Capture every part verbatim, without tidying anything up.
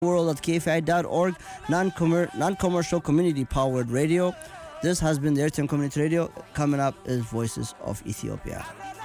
world at k f i dot org, non-commer- non-commercial community-powered radio. This has been the Eritrean Community Radio. Coming up is Voices of Ethiopia.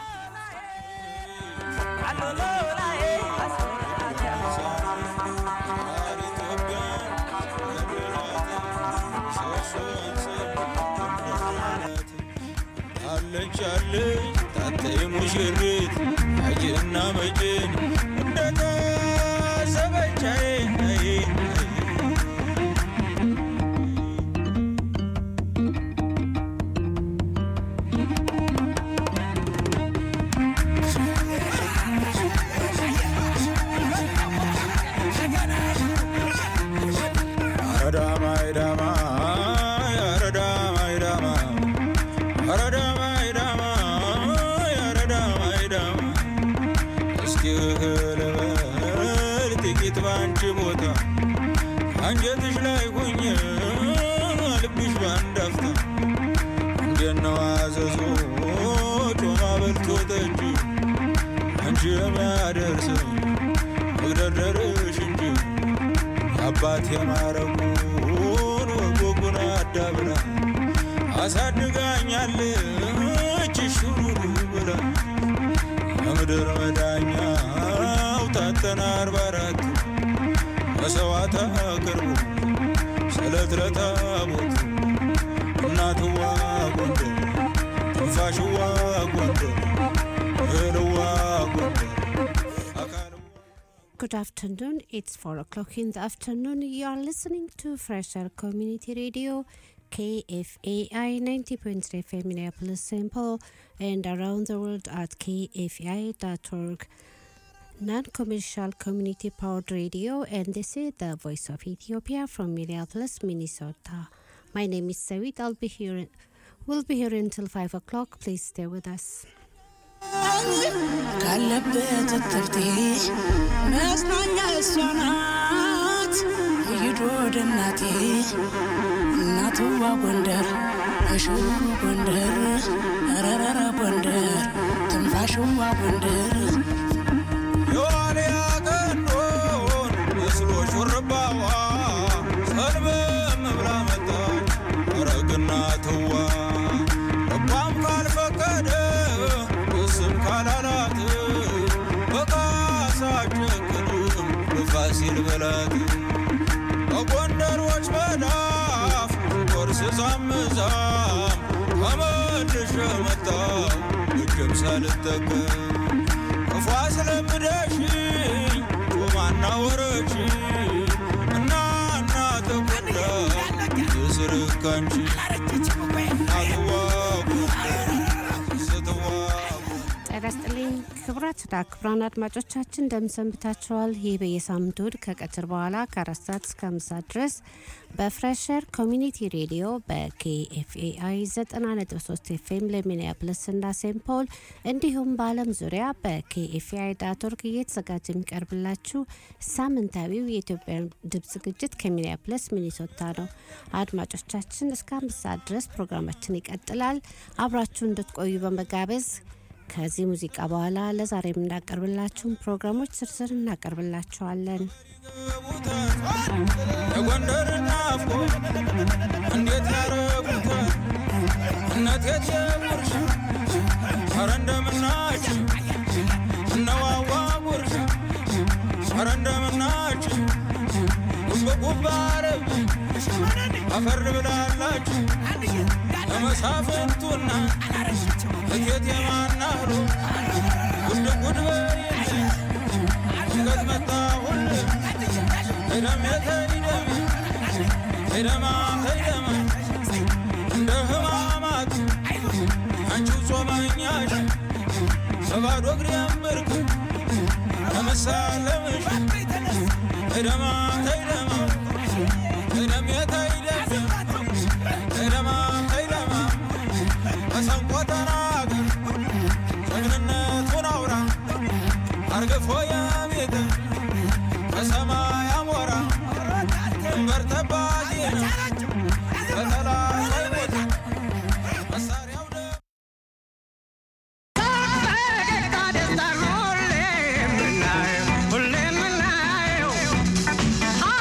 አባት የማረጉን ወጎጉን አዳብራ አሳድጋኛለች ሹሩሩ ብላ ምድር መዳኛው ታተና አርባ አራት መስዋዕት አቅርቦ ስለትለታ ቦት እናትዋ ጎንደር ትንፋሽዋ ጎንደር እህልዋ ጎንደር Good afternoon, it's four o'clock in the afternoon. You are listening to Fresher Community Radio, K F A I ninety point three F M Minneapolis, Saint Paul, and around the world at k f a i dot org. Non-commercial community-powered radio, and this is the Voice of Ethiopia from Minneapolis, Minnesota. My name is Sawit. I'll be here. We'll be here until five o'clock. Please stay with us. ካለበት ትርቴ መስናኛ እሷናት ይዶድ እናቴ እናትዋ ጎንደር እሽሩ ጎንደር ረረረ ጎንደር ትንፋሽዋ ጎንደር ዮሐንያ ቀንዶን መስሎ ሹርባዋ ሰልበ መብላ መጣች ረግናትዋ ረባም ካልፈቀደ ስም ካላላት በቃሳቸክሉም በፋሲል በላት በጎንደሮች መዳፍ ቆርስ ዛምዛም ከመልሽ መጣው እጅም ሳልጠቀም ክፉ ስለምደሽኝ ጮማና ወረች እና እናተ ጎንዳ የስርካንቺ አትዋ ጎንደር ስትዋ ጤናስጥልኝ ክቡራትና ክቡራን አድማጮቻችን እንደምሰንብታችኋል። ይህ በየሳምንቱ እሁድ ከቀትር በኋላ ከአራት ሰዓት እስከ አምስት ሰዓት ድረስ በፍሬሸር ኮሚኒቲ ሬዲዮ በኬኤፍኤአይ ዘጠና ነጥብ ሶስት ኤፍኤም ለሚኒያፖሊስ እና ሴንት ፖል እንዲሁም በዓለም ዙሪያ በኬኤፍኤአይ ዳት ኦርግ እየተዘጋጀ የሚቀርብላችሁ ሳምንታዊው የኢትዮጵያ ድምፅ ዝግጅት ከሚኒያፖሊስ ሚኒሶታ ነው። አድማጮቻችን እስከ አምስት ሰዓት ድረስ ፕሮግራማችን ይቀጥላል። አብራችሁ እንድትቆዩ በመጋበዝ ከዚህ ሙዚቃ በኋላ ለዛሬ የምናቀርብላችሁን ፕሮግራሞች ዝርዝር እናቀርብላችኋለን። የጎንደርና አፍቆ እንዴት ያረጉት እናት የትየውርሽ ኧረ እንደምናች እነዋዋ ጉርሽ ኧረ እንደምናች ጉብጉባረብ አፈር ብላላችሁ ለመሳፍንቱና እቴት የማናህሮ ጉድ ጉድ በይልሽ ሽገት መጣሁል ሄደም የተይደም ሄደማ ተይደማ እንደ ህማማት አንቺው ጾመኛሽ በባዶ እግሬ እምብርክ ለመሳለምሽ ሄደማ ተይደማ ሄደም የተይደም ሄደማ ተይደማ መሰንቆ ተናገር ጀግንነቱን አውራ አርግፎ የቤት በሰማይ አሞራ ድንበር ጠባቂ ነው በጠላት አይሞት መሳሪያው ሁሌ ምናየው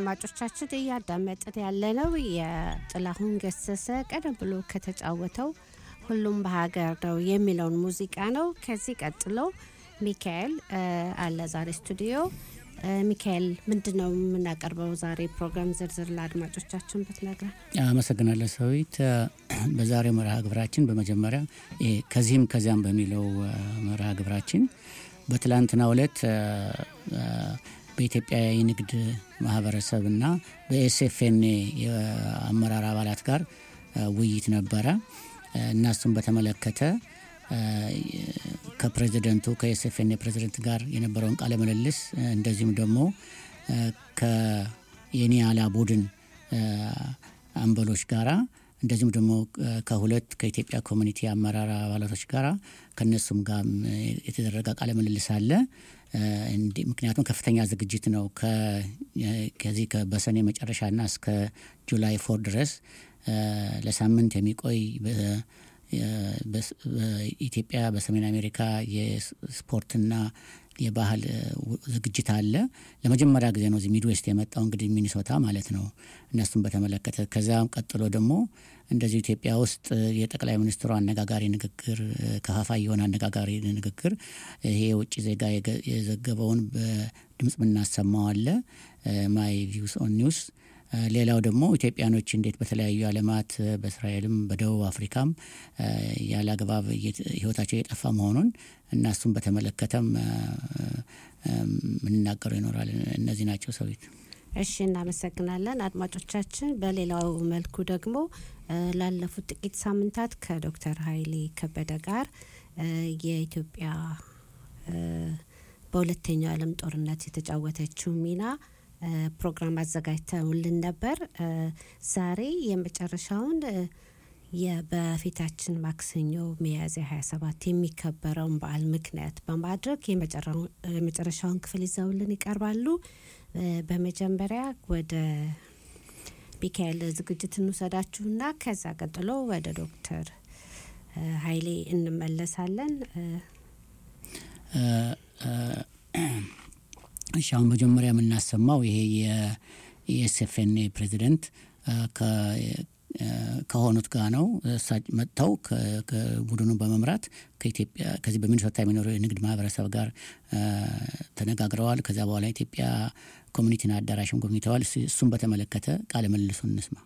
አድማጮቻችን እያዳመጥን ያለነው የጥላሁን ገሰሰ ቀደም ብሎ ከተጫወተው ሁሉም በሀገር ነው የሚለውን ሙዚቃ ነው። ከዚህ ቀጥሎ ሚካኤል አለ ዛሬ ስቱዲዮ። ሚካኤል ምንድነው የምናቀርበው ዛሬ ፕሮግራም ዝርዝር ለአድማጮቻችን ብትነግረን? አመሰግናለሁ ሰዊት። በዛሬው መርሃ ግብራችን በመጀመሪያ ከዚህም ከዚያም በሚለው መርሃ ግብራችን በትላንትናው ዕለት በኢትዮጵያ የንግድ ማህበረሰብና በኤስኤፍኤንኤ የአመራር አባላት ጋር ውይይት ነበረ። እናሱን በተመለከተ ከፕሬዝዳንቱ ከኤስኤፍኤንኤ ፕሬዝዳንት ጋር የነበረውን ቃለ ምልልስ እንደዚሁም ደግሞ ከየኒያላ ቡድን አምበሎች ጋራ እንደዚሁም ደግሞ ከሁለት ከኢትዮጵያ ኮሚኒቲ አመራር አባላቶች ጋራ ከነሱም ጋር የተደረገ ቃለ ምልልስ አለ። ምክንያቱም ከፍተኛ ዝግጅት ነው። ከዚህ ከበሰኔ መጨረሻና እስከ ጁላይ ፎር ድረስ ለሳምንት የሚቆይ በኢትዮጵያ በሰሜን አሜሪካ የስፖርትና የባህል ዝግጅት አለ። ለመጀመሪያ ጊዜ ነው እዚህ ሚድዌስት የመጣው እንግዲህ ሚኒሶታ ማለት ነው። እነሱም በተመለከተ ከዛም ቀጥሎ ደግሞ እንደዚህ ኢትዮጵያ ውስጥ የጠቅላይ ሚኒስትሩ አነጋጋሪ ንግግር ከፋፋይ የሆነ አነጋጋሪ ንግግር ይሄ ውጪ ዜጋ የዘገበውን በድምጽ ምናሰማው አለ ማይ ቪውስ ኦን ኒውስ። ሌላው ደግሞ ኢትዮጵያኖች እንዴት በተለያዩ ዓለማት በእስራኤልም በደቡብ አፍሪካም ያለ አግባብ ህይወታቸው የጠፋ መሆኑን እናሱም በተመለከተም ምንናገር ይኖራል። እነዚህ ናቸው ሰዊት። እሺ እናመሰግናለን አድማጮቻችን። በሌላው መልኩ ደግሞ ላለፉት ጥቂት ሳምንታት ከዶክተር ኃይሌ ከበደ ጋር የኢትዮጵያ በሁለተኛው ዓለም ጦርነት የተጫወተችው ሚና ፕሮግራም አዘጋጅተውልን ነበር። ዛሬ የመጨረሻውን የበፊታችን ማክሰኞ ሚያዝያ ሃያ ሰባት የሚከበረውን በዓል ምክንያት በማድረግ የመጨረሻውን ክፍል ይዘውልን ይቀርባሉ። በመጀመሪያ ወደ ሚካኤል ዝግጅት እንውሰዳችሁና ከዛ ቀጥሎ ወደ ዶክተር ኃይሌ እንመለሳለን። እሺ አሁን መጀመሪያ የምናሰማው ይሄ የኤስኤፍኤንኤ ፕሬዝዳንት ከሆኑት ጋር ነው። መጥተው ከቡድኑ በመምራት ከኢትዮጵያ ከዚህ በሚኒሶታ የሚኖረው የንግድ ማህበረሰብ ጋር ተነጋግረዋል። ከዛ በኋላ ኢትዮጵያ ኮሚኒቲና አዳራሽም ጎብኝተዋል። እሱን በተመለከተ ቃለ ምልልሱን እንስማ።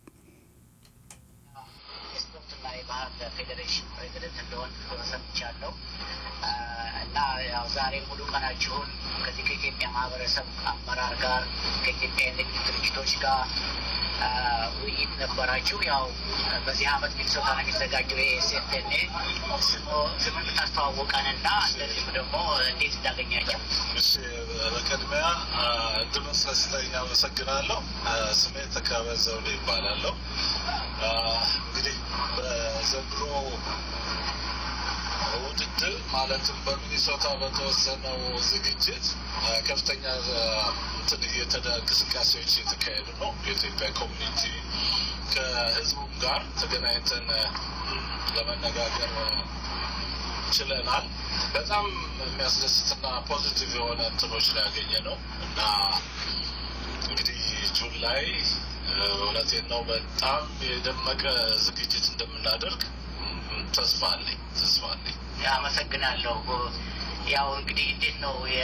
ስፖርትና የባህል ፌዴሬሽን ፕሬዝዳንት እንደሆን ሰምቻለሁ እና ያው ዛሬ ሙሉ ቀናችሁን ከዚህ ከኢትዮጵያ ማህበረሰብ አመራር ጋር ከኢትዮጵያ የንግድ ድርጅቶች ጋር ውይይት ነበራችሁ። ያው በዚህ አመት ሚኒሶታ ነው የሚዘጋጀው የኤስኤፍኤንኤ ስሙን ብታስተዋውቀንና እንደዚሁም ደግሞ እንዴት እንዳገኛችሁ። እሺ በቅድሚያ እድሉን ስለሰጠኝ አመሰግናለሁ። ስሜ ተካበ ዘውዴ ይባላለሁ። እንግዲህ በዘንድሮ ውድድር ማለትም በሚኒሶታ በተወሰነው ዝግጅት ከፍተኛ እንቅስቃሴዎች የተካሄዱ ነው። የኢትዮጵያ ኮሚኒቲ ከህዝቡም ጋር ተገናኝተን ለመነጋገር ችለናል። በጣም የሚያስደስትና ፖዚቲቭ የሆነ እንትኖች ላይ ያገኘ ነው እና እንግዲህ ጁን ላይ እውነቴን ነው በጣም የደመቀ ዝግጅት እንደምናደርግ ተስፋ አለኝ ተስፋ አለኝ። አመሰግናለሁ። ያው እንግዲህ እንዴት ነው የ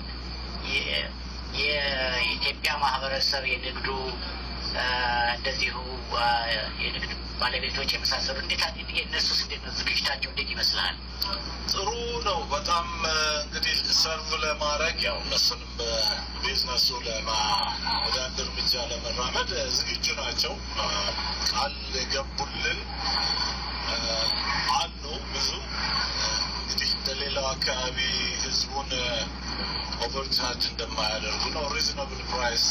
የኢትዮጵያ ማህበረሰብ የንግዱ እንደዚሁ የንግድ ባለቤቶች የመሳሰሉ እንዴት የነሱስ እንዴት ነው ዝግጅታቸው እንዴት ይመስላል? ጥሩ ነው በጣም እንግዲህ ሰርቭ ለማድረግ ያው እነሱንም በቢዝነሱ ለማ ወደ አንድ እርምጃ ለመራመድ ዝግጁ ናቸው። ቃል የገቡልን አሉ ብዙ እንግዲህ እንደሌላው አካባቢ ህዝቡን ኦቨርቻርጅ እንደማያደርጉ ነው። ሪዝናብል ፕራይስ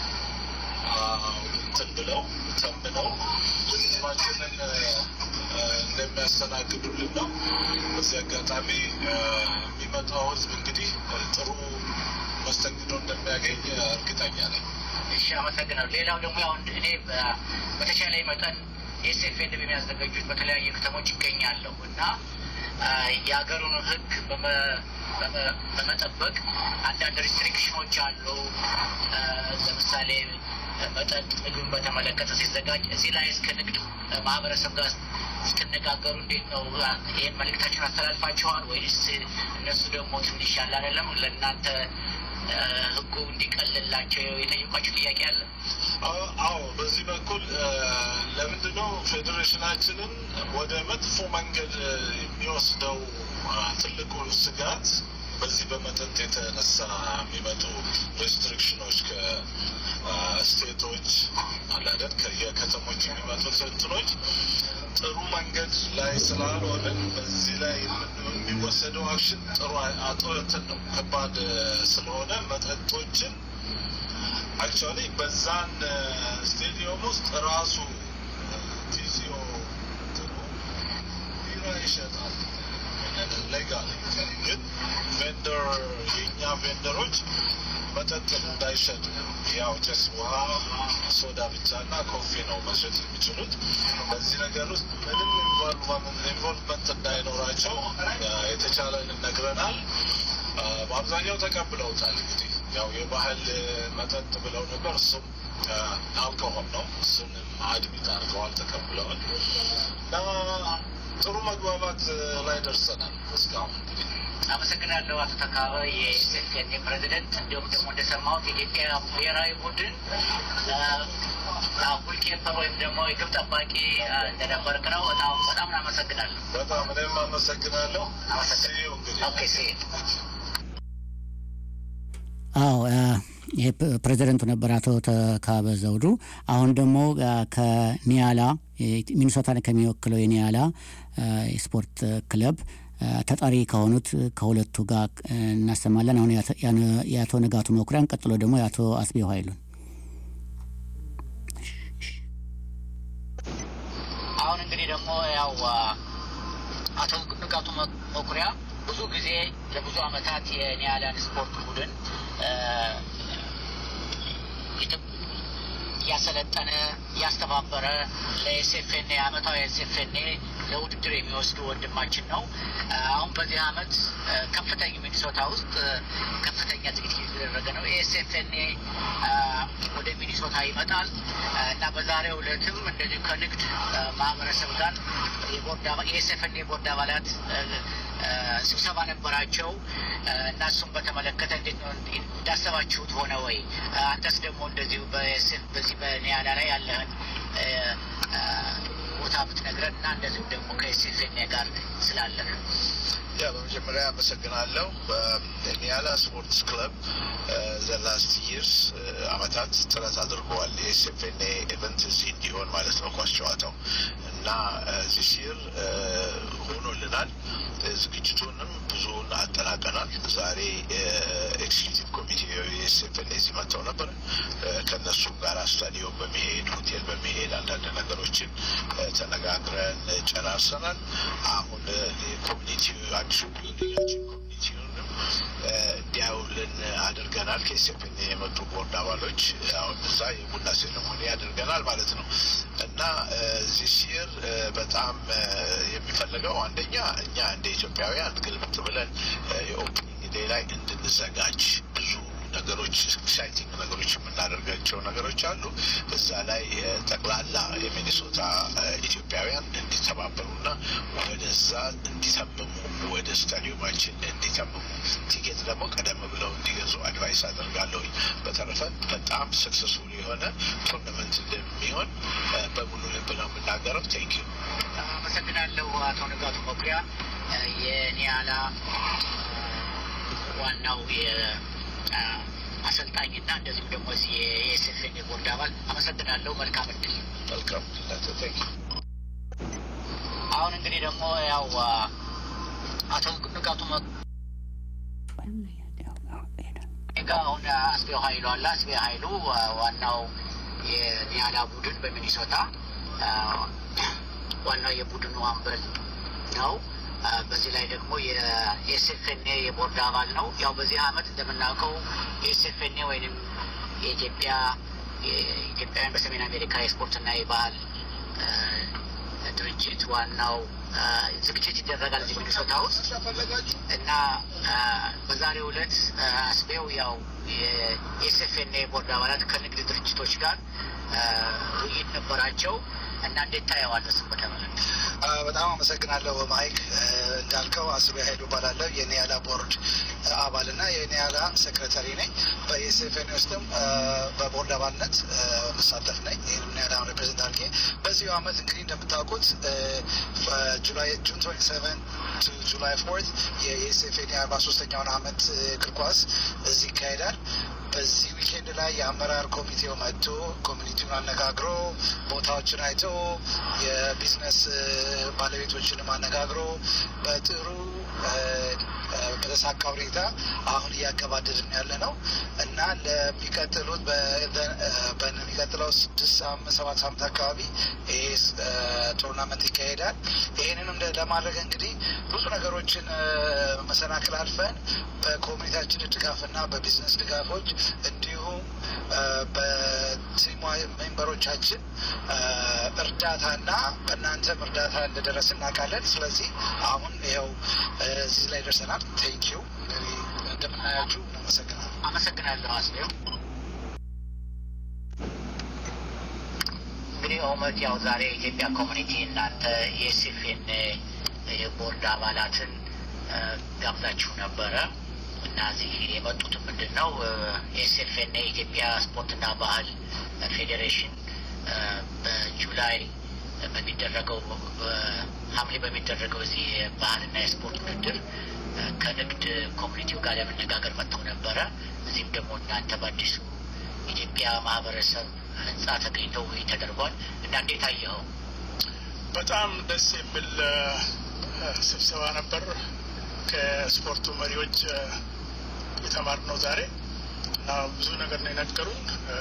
እንትን ብለው ተምነው ህዝባችንን እንደሚያስተናግዱልን ነው። በዚህ አጋጣሚ የሚመጣው ህዝብ እንግዲህ ጥሩ መስተንግዶ እንደሚያገኝ እርግጠኛ ነኝ። እሺ አመሰግናለሁ። ሌላው ደግሞ ያው እኔ በተቻለ መጠን ኤስኤፍኤን በሚያዘጋጁት በተለያየ ከተሞች ይገኛለሁ እና የሀገሩን ህግ በመጠበቅ አንዳንድ ሪስትሪክሽኖች አሉ። ለምሳሌ መጠጥ ምግብን በተመለከተ ሲዘጋጅ እዚህ ላይ እስከ ንግድ ማህበረሰብ ጋር ስትነጋገሩ እንዴት ነው? ይህን መልእክታችሁን አስተላልፋችኋል ወይስ እነሱ ደግሞ ትንሽ ያለ አይደለም ለእናንተ ህጉ እንዲቀልላቸው የጠየቋችሁ ጥያቄ አለ? አዎ፣ በዚህ በኩል ለምንድነው ፌዴሬሽናችንን ወደ መጥፎ መንገድ የሚወስደው ትልቁ ስጋት በዚህ በመጠጥ የተነሳ የሚመጡ ሬስትሪክሽኖች ከስቴቶች አላደር ከየከተሞች የሚመጡት እንትኖች ጥሩ መንገድ ላይ ስላልሆነ በዚህ ላይ የሚወሰደው አክሽን ጥሩ አጥንትን ነው ከባድ ስለሆነ መጠጦችን አክቹዋሊ በዛን ስቴዲየም ውስጥ ራሱ ቲሲኦ ጥሩ ቢራ ይሸጣል ሌጋል ግን ቬንደር የኛ ቬንደሮች መጠጥ እንዳይሸጡ ያው ጭስ ውሃ ሶዳ ብቻና ኮፊ ነው መሸጥ የሚችሉት በዚህ ነገር ውስጥ ምንም ኢንቮልቭመንት እንዳይኖራቸው የተቻለን ነግረናል በአብዛኛው ተቀብለውታል እንግዲህ ያው የባህል መጠጥ ብለው ነበር እሱም አልኮሆል ነው እሱን አድሚት አድርገዋል ተቀብለዋል ጥሩ መግባባት ላይ ደርሰናል እስካሁን አመሰግናለሁ አቶ ተካበ የኤስኤፍኤን ፕሬዚደንት እንዲሁም ደግሞ እንደሰማሁት የኢትዮጵያ ብሔራዊ ቡድን ጎልኪፐር ወይም ደግሞ የግብ ጠባቂ እንደነበርክ ነው በጣም በጣም አመሰግናለሁ በጣም እኔም አመሰግናለሁ አመሰግናለሁ ኦኬ ሲ አዎ ይሄ ፕሬዚደንቱ ነበር አቶ ተካበ ዘውዱ አሁን ደግሞ ከኒያላ ሚኒሶታን ከሚወክለው የኒያላ ስፖርት ክለብ ተጣሪ ከሆኑት ከሁለቱ ጋር እናሰማለን አሁን ያቶ ንጋቱ መኩሪያን ቀጥሎ ደግሞ ያቶ አስቤው ኃይሉን አሁን እንግዲህ ደግሞ ያው አቶ ንጋቱ መኩሪያ ብዙ ጊዜ ለብዙ አመታት የኒያላን ስፖርት ቡድን ያሰለጠነ ያስተባበረ ለኤስኤፍኤን አመታዊ ኤስኤፍኤን ለውድድር የሚወስዱ ወንድማችን ነው አሁን በዚህ አመት ከፍተኛ ሚኒሶታ ውስጥ ከፍተኛ ዝግጅት እየተደረገ ነው ኤስኤፍኤን ወደ ሚኒሶታ ይመጣል እና በዛሬው ዕለትም እንደዚህ ከንግድ ማህበረሰብ ጋር የቦርድ ኤስኤፍኤን የቦርድ አባላት ስብሰባ ነበራቸው እና እሱም በተመለከተ እንዴት ነው እንዳሰባችሁት ሆነ ወይ አንተስ ደግሞ እንደዚሁ በኤስኤፍ በዚህ በኒያላ ላይ ያለህን ቦታ ብትነግረን እና እንደዚሁ ደግሞ ከኤስኤፍኤን ጋር ስላለህ ያ በመጀመሪያ አመሰግናለሁ በኒያላ ስፖርትስ ክለብ ዘ ላስት ይርስ አመታት ጥረት አድርገዋል የኤስኤፍኤን ኢቨንት እዚህ እንዲሆን ማለት ነው ኳስ ጨዋታው እና this year ሆኖልናል ዝግጅቱንም ብዙውን አጠናቀናል ዛሬ ኤክስኪዩቲቭ ኮሚቴ የኤስኤፍኤን እዚህ መጥተው ነበር ከነሱ ጋር ስታዲየም በመሄድ ሆቴል በመሄድ አንዳንድ ነገሮችን ተነጋግረን ጨራርሰናል አሁን ኮሚኒቲው አዲሱ ቢልዲንጋችን ኮሚኒቲውንም እንዲያውልን አድርገናል ከኤስኤፍኤን የመጡ ቦርድ አባሎች አሁን እዛ የቡና ሴሬሞኒ አድርገናል ማለት ነው እና this year በጣም የሚፈልገው አንደኛ እኛ እንደ ኢትዮጵያውያን ግልብጥ ብለን የኦፕኒንግ ዴይ ላይ እንድንዘጋጅ ብዙ ነገሮች ኤክሳይቲንግ ነገሮች የምናደርጋቸው ነገሮች አሉ እዛ ላይ ጠቅላላ የሚኒሶታ ኢትዮጵያውያን እንዲተባበሩና ወደዛ እንዲተምሙ ወደ ስታዲየማችን እንዲተምሙ ቲኬት ደግሞ ቀደም ብለው እንዲገዙ አድቫይስ አደርጋለሁ በተረፈ በጣም ሰክሰስፉል የሆነ ቶርናመንት እንደሚሆን በሙሉ ልብ ነው የምናገረው ቴንክ ዩ አመሰግናለሁ አቶ ንጋቱ መኩሪያ የኒያላ ዋናው አሰልጣኝና እንደዚህም ደግሞ የኤስኤፍኤን ቦርድ አባል አመሰግናለሁ መልካም እድል መልካም ቴንክ ዩ አሁን እንግዲህ ደግሞ ያው አቶ ንጋቱ አሁን አስቤው ኃይሉ አለ አስቤው ኃይሉ ዋናው የኒያላ ቡድን በሚኒሶታ ዋናው የቡድኑ አምበል ነው በዚህ ላይ ደግሞ የኤስኤፍኤን የቦርድ አባል ነው ያው በዚህ አመት እንደምናውቀው ኤስኤፍኤን ወይንም የኢትዮጵያ የኢትዮጵያውያን በሰሜን አሜሪካ የስፖርትና የባህል ድርጅት ዋናው ዝግጅት ይደረጋል እዚህ ሚኒሶታ ውስጥ እና በዛሬው ዕለት አስቤው ያው የኤስኤፍኤንኤ ቦርድ አባላት ከንግድ ድርጅቶች ጋር ውይይት ነበራቸው እና እንዴት ታየዋለህ? በተመለከተ በጣም አመሰግናለሁ ማይክ። እንዳልከው አስቤ ኃይሉ እባላለሁ የኒያላ ቦርድ አባልና የኒያላ ሴክሬታሪ ነኝ። በኤስኤፍኤንኤ ውስጥም በቦርድ አባልነት መሳተፍ ነኝ። ይህንም ኒያላ ሪፕሬዘንት አድርጌ በዚሁ አመት እንግዲህ እንደምታውቁት ጁላይ ጁን ትዌንቲ ሰቨን ቱ ጁላይ ፎርት የኤስኤፍኤንኤ አርባ ሶስተኛውን አመት እግር ኳስ እዚህ ይካሄዳል። በዚህ ዊኬንድ ላይ የአመራር ኮሚቴው መጥቶ ኮሚኒቲውን አነጋግሮ ቦታዎችን አይቶ የቢዝነስ ባለቤቶችንም አነጋግሮ በጥሩ በተሳካ ሁኔታ አሁን እያገባደድን ያለ ነው እና ለሚቀጥሉት በሚቀጥለው ስድስት ሳምንት ሰባት ሳምንት አካባቢ ይሄ ቶርናመንት ይካሄዳል። ይህንንም ለማድረግ እንግዲህ ብዙ ነገሮችን መሰናክል አልፈን በኮሚኒቲያችን ድጋፍና በቢዝነስ ድጋፎች እንዲሁም በቲም ሜምበሮቻችን እርዳታና በእናንተም እርዳታ እንደደረስ እናውቃለን። ስለዚህ አሁን ይኸው እዚህ ላይ ደርሰናል። ቴንክ ዩ እንደምናያችሁ አመሰግናለሁ። አመሰግናለሁ አስቤው። እንግዲህ ኦመት ያው ዛሬ የኢትዮጵያ ኮሚኒቲ እናንተ የኤስኤፍኤንኤ የቦርድ አባላትን ጋብዛችሁ ነበረ እና እዚህ የመጡት ምንድን ነው ኤስኤፍኤንኤ የኢትዮጵያ ስፖርትና ባህል ፌዴሬሽን በጁላይ በሚደረገው ሐምሌ በሚደረገው እዚህ ባህልና የስፖርት ውድድር ከንግድ ኮሚኒቲው ጋር ለመነጋገር መጥተው ነበረ። እዚህም ደግሞ እናንተ በአዲሱ ኢትዮጵያ ማህበረሰብ ህንጻ ተገኝተው ተደርጓል እና እንዴት አየኸው? በጣም ደስ የሚል ስብሰባ ነበር። ከስፖርቱ መሪዎች የተማርነው ዛሬ እና ብዙ ነገር ነው የነገሩን።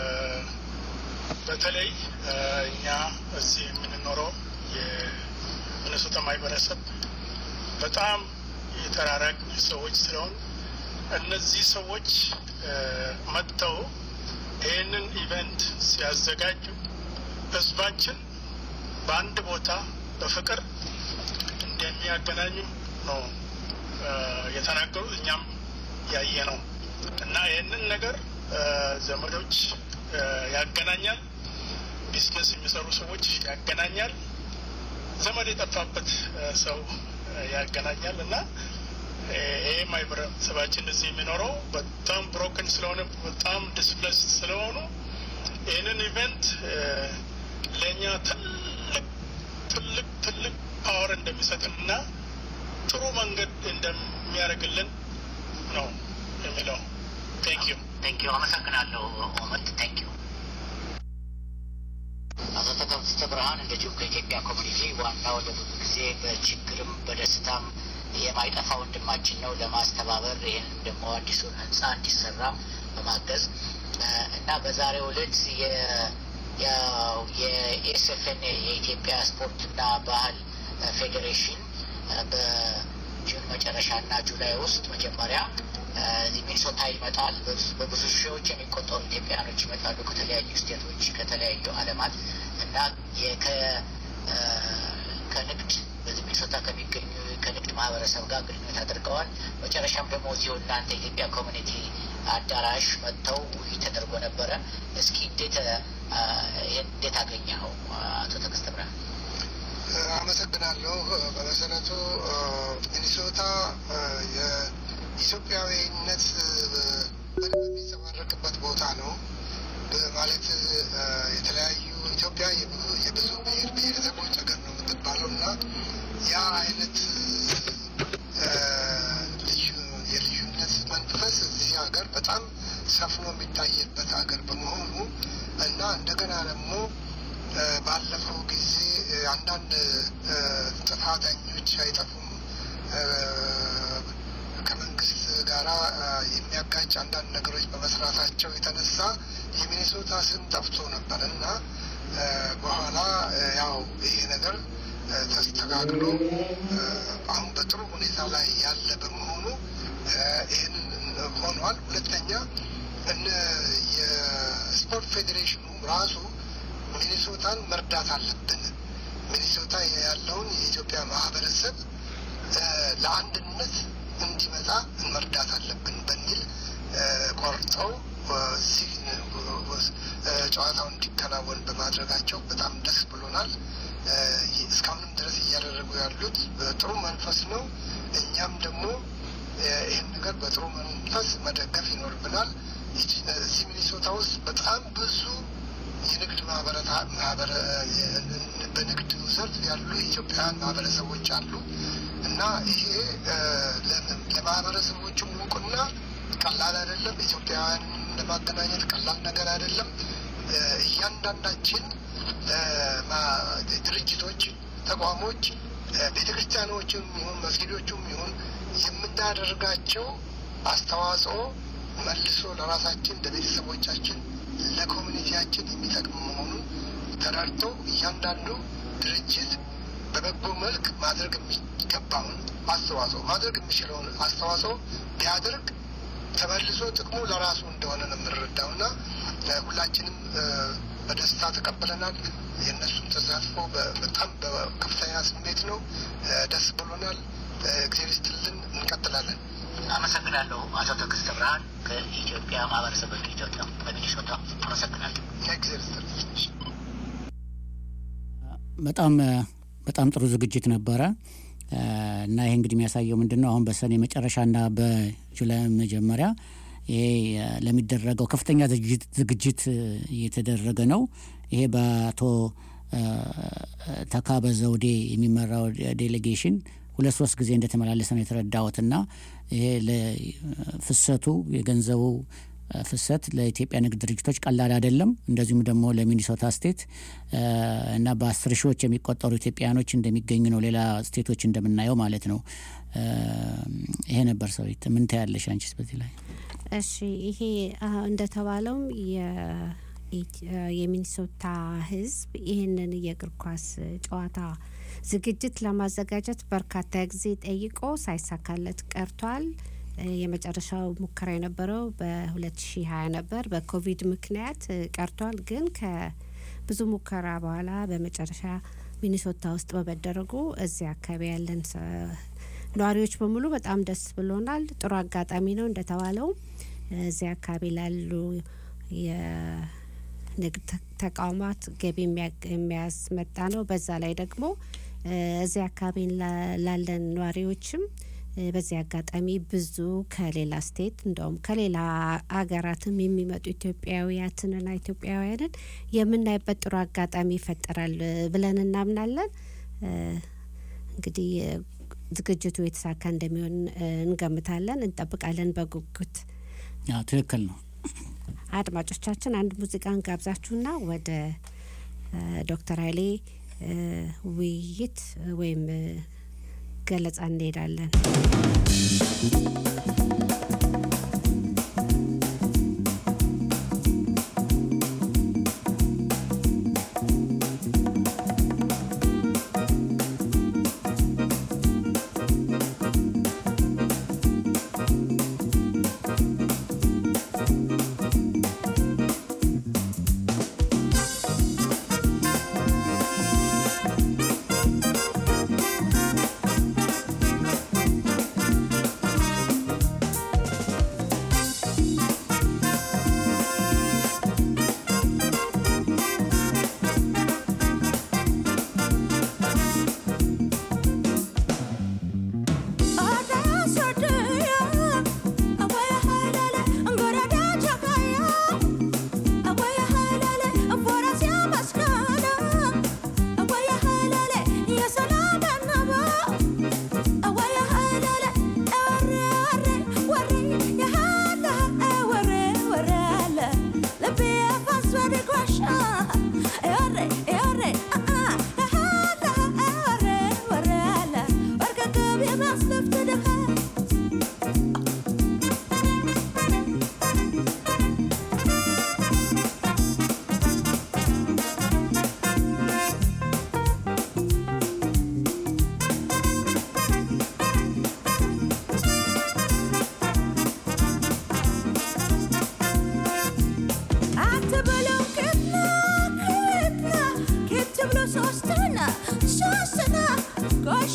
በተለይ እኛ እዚህ የምንኖረው የሚኒሶታ ማህበረሰብ በጣም የተራራቅ ሰዎች ስለሆን እነዚህ ሰዎች መጥተው ይህንን ኢቨንት ሲያዘጋጁ ህዝባችን በአንድ ቦታ በፍቅር እንደሚያገናኙ ነው የተናገሩት። እኛም ያየ ነው እና ይህንን ነገር ዘመዶች ያገናኛል፣ ቢዝነስ የሚሰሩ ሰዎች ያገናኛል፣ ዘመድ የጠፋበት ሰው ያገናኛል እና ይሄ ማህበረሰባችን እዚህ የሚኖረው በጣም ብሮክን ስለሆነ በጣም ዲስፕሌስ ስለሆኑ ይህንን ኢቨንት ለእኛ ትልቅ ትልቅ ትልቅ ፓወር እንደሚሰጥና ጥሩ መንገድ እንደሚያደርግልን ነው የሚለው። ቴንክ ዩ ቴንክ ዩ አመሰግናለሁ ኦመት። ቴንክ ዩ አቶ ተከስተ ብርሃን እንደዚሁ ከኢትዮጵያ ኮሚኒቲ ዋናው ለብዙ ጊዜ በችግርም በደስታም የማይጠፋ ወንድማችን ነው ለማስተባበር ይህንን ደግሞ አዲሱን ህንጻ እንዲሰራ በማገዝ እና በዛሬው ዕለት የኤስኤፍኤንኤ የኢትዮጵያ ስፖርትና ባህል ፌዴሬሽን በጁን መጨረሻና ጁላይ ውስጥ መጀመሪያ እዚህ ሚኒሶታ ይመጣል። በብዙ ሺዎች የሚቆጠሩ ኢትዮጵያኖች ይመጣሉ ከተለያዩ ስቴቶች ከተለያዩ ዓለማት እና ከንግድ በዚህ ሚኒሶታ ከሚገኙ ከንግድ ማህበረሰብ ጋር ግንኙነት አድርገዋል። መጨረሻም ደግሞ እዚሁ እናንተ ኢትዮጵያ ኮሚኒቲ አዳራሽ መጥተው ውይይት ተደርጎ ነበረ። እስኪ እንዴት እንዴት አገኘኸው አቶ ተከስተ ብርሃን? አመሰግናለሁ። በመሰረቱ ሚኒሶታ የኢትዮጵያዊነት በደንብ የሚንጸባረቅበት ቦታ ነው። ማለት የተለያዩ ኢትዮጵያ የብዙ ብሔር ብሔረሰቦች ሀገር ነው የምትባለው እና ያ አይነት የልዩነት መንፈስ እዚህ ሀገር በጣም ሰፍኖ የሚታየበት ሀገር በመሆኑ እና እንደገና ደግሞ ባለፈው ጊዜ አንዳንድ ጥፋተኞች አይጠፉም ከመንግስት ጋራ የሚያጋጭ አንዳንድ ነገሮች በመስራታቸው የተነሳ የሚኒሶታ ስም ጠፍቶ ነበር እና በኋላ ያው ይሄ ነገር ተስተካክሎ አሁን በጥሩ ሁኔታ ላይ ያለ በመሆኑ ይህንን ሆኗል። ሁለተኛ እነ የስፖርት ፌዴሬሽኑ ራሱ ሚኒሶታን መርዳት አለብን፣ ሚኒሶታ ያለውን የኢትዮጵያ ማህበረሰብ ለአንድነት እንዲመጣ መርዳት አለብን በሚል ቆርጠው እዚህ ጨዋታውን እንዲከናወን በማድረጋቸው በጣም ደስ ብሎናል። እስካሁንም ድረስ እያደረጉ ያሉት በጥሩ መንፈስ ነው። እኛም ደግሞ ይህን ነገር በጥሩ መንፈስ መደገፍ ይኖርብናል። እዚህ ሚኒሶታ ውስጥ በጣም ብዙ የንግድ ማህበረታ ማህበረ በንግድ ዘርፍ ያሉ ኢትዮጵያውያን ማህበረሰቦች አሉ እና ይሄ ለማህበረሰቦቹ ሙቁና ቀላል አይደለም። ኢትዮጵያውያንን ለማገናኘት ቀላል ነገር አይደለም። እያንዳንዳችን ድርጅቶች፣ ተቋሞች፣ ቤተክርስቲያኖችም ይሁን መስጊዶችም ይሁን የምናደርጋቸው አስተዋጽኦ መልሶ ለራሳችን፣ ለቤተሰቦቻችን፣ ለኮሚኒቲያችን የሚጠቅም መሆኑን ተረድቶ እያንዳንዱ ድርጅት በበጎ መልክ ማድረግ የሚገባውን አስተዋጽኦ ማድረግ የሚችለውን አስተዋጽኦ ቢያደርግ ተመልሶ ጥቅሙ ለራሱ እንደሆነ ነው የምንረዳው እና ሁላችንም በደስታ ተቀበለናል። የእነሱም ተሳትፎ በጣም በከፍተኛ ስሜት ነው። ደስ ብሎናል። እግዚአብሔር ይስጥልን። እንቀጥላለን። አመሰግናለሁ። አቶ ተክስተ ብርሃን ከኢትዮጵያ ማህበረሰብ በኢትዮጵያ በሚኒሶታ አመሰግናለሁ። እግዚአብሔር ይስጥልን። በጣም በጣም ጥሩ ዝግጅት ነበረ እና ይሄ እንግዲህ የሚያሳየው ምንድነው አሁን በሰኔ መጨረሻና በጁላይ መጀመሪያ ይሄ ለሚደረገው ከፍተኛ ዝግጅት እየተደረገ ነው። ይሄ በአቶ ተካበ ዘውዴ የሚመራው ዴሌጌሽን ሁለት ሶስት ጊዜ እንደተመላለሰ ነው የተረዳሁትና ይሄ ለፍሰቱ የገንዘቡ ፍሰት ለኢትዮጵያ ንግድ ድርጅቶች ቀላል አይደለም። እንደዚሁም ደግሞ ለሚኒሶታ ስቴት እና በአስር ሺዎች የሚቆጠሩ ኢትዮጵያኖች እንደሚገኙ ነው ሌላ ስቴቶች እንደምናየው ማለት ነው። ይሄ ነበር ሰውይት ምን ታያለሽ አንቺስ በዚህ ላይ? እሺ ይሄ እንደተባለው የሚኒሶታ ህዝብ ይህንን የእግር ኳስ ጨዋታ ዝግጅት ለማዘጋጀት በርካታ ጊዜ ጠይቆ ሳይሳካለት ቀርቷል። የመጨረሻው ሙከራ የነበረው በ2020 ነበር። በኮቪድ ምክንያት ቀርቷል። ግን ከብዙ ሙከራ በኋላ በመጨረሻ ሚኒሶታ ውስጥ በመደረጉ እዚህ አካባቢ ያለን ነዋሪዎች በሙሉ በጣም ደስ ብሎናል። ጥሩ አጋጣሚ ነው። እንደተባለው እዚህ አካባቢ ላሉ የንግድ ተቋማት ገቢ የሚያስመጣ ነው። በዛ ላይ ደግሞ እዚህ አካባቢ ላለን ነዋሪዎችም በዚህ አጋጣሚ ብዙ ከሌላ ስቴት እንደውም ከሌላ አገራትም የሚመጡ ኢትዮጵያውያንና ኢትዮጵያውያንን የምናይበት ጥሩ አጋጣሚ ይፈጠራል ብለን እናምናለን። እንግዲህ ዝግጅቱ የተሳካ እንደሚሆን እንገምታለን፣ እንጠብቃለን በጉጉት። ያ ትክክል ነው። አድማጮቻችን አንድ ሙዚቃን ጋብዛችሁና ወደ ዶክተር ኃይሌ ውይይት ወይም ገለጻ እንሄዳለን።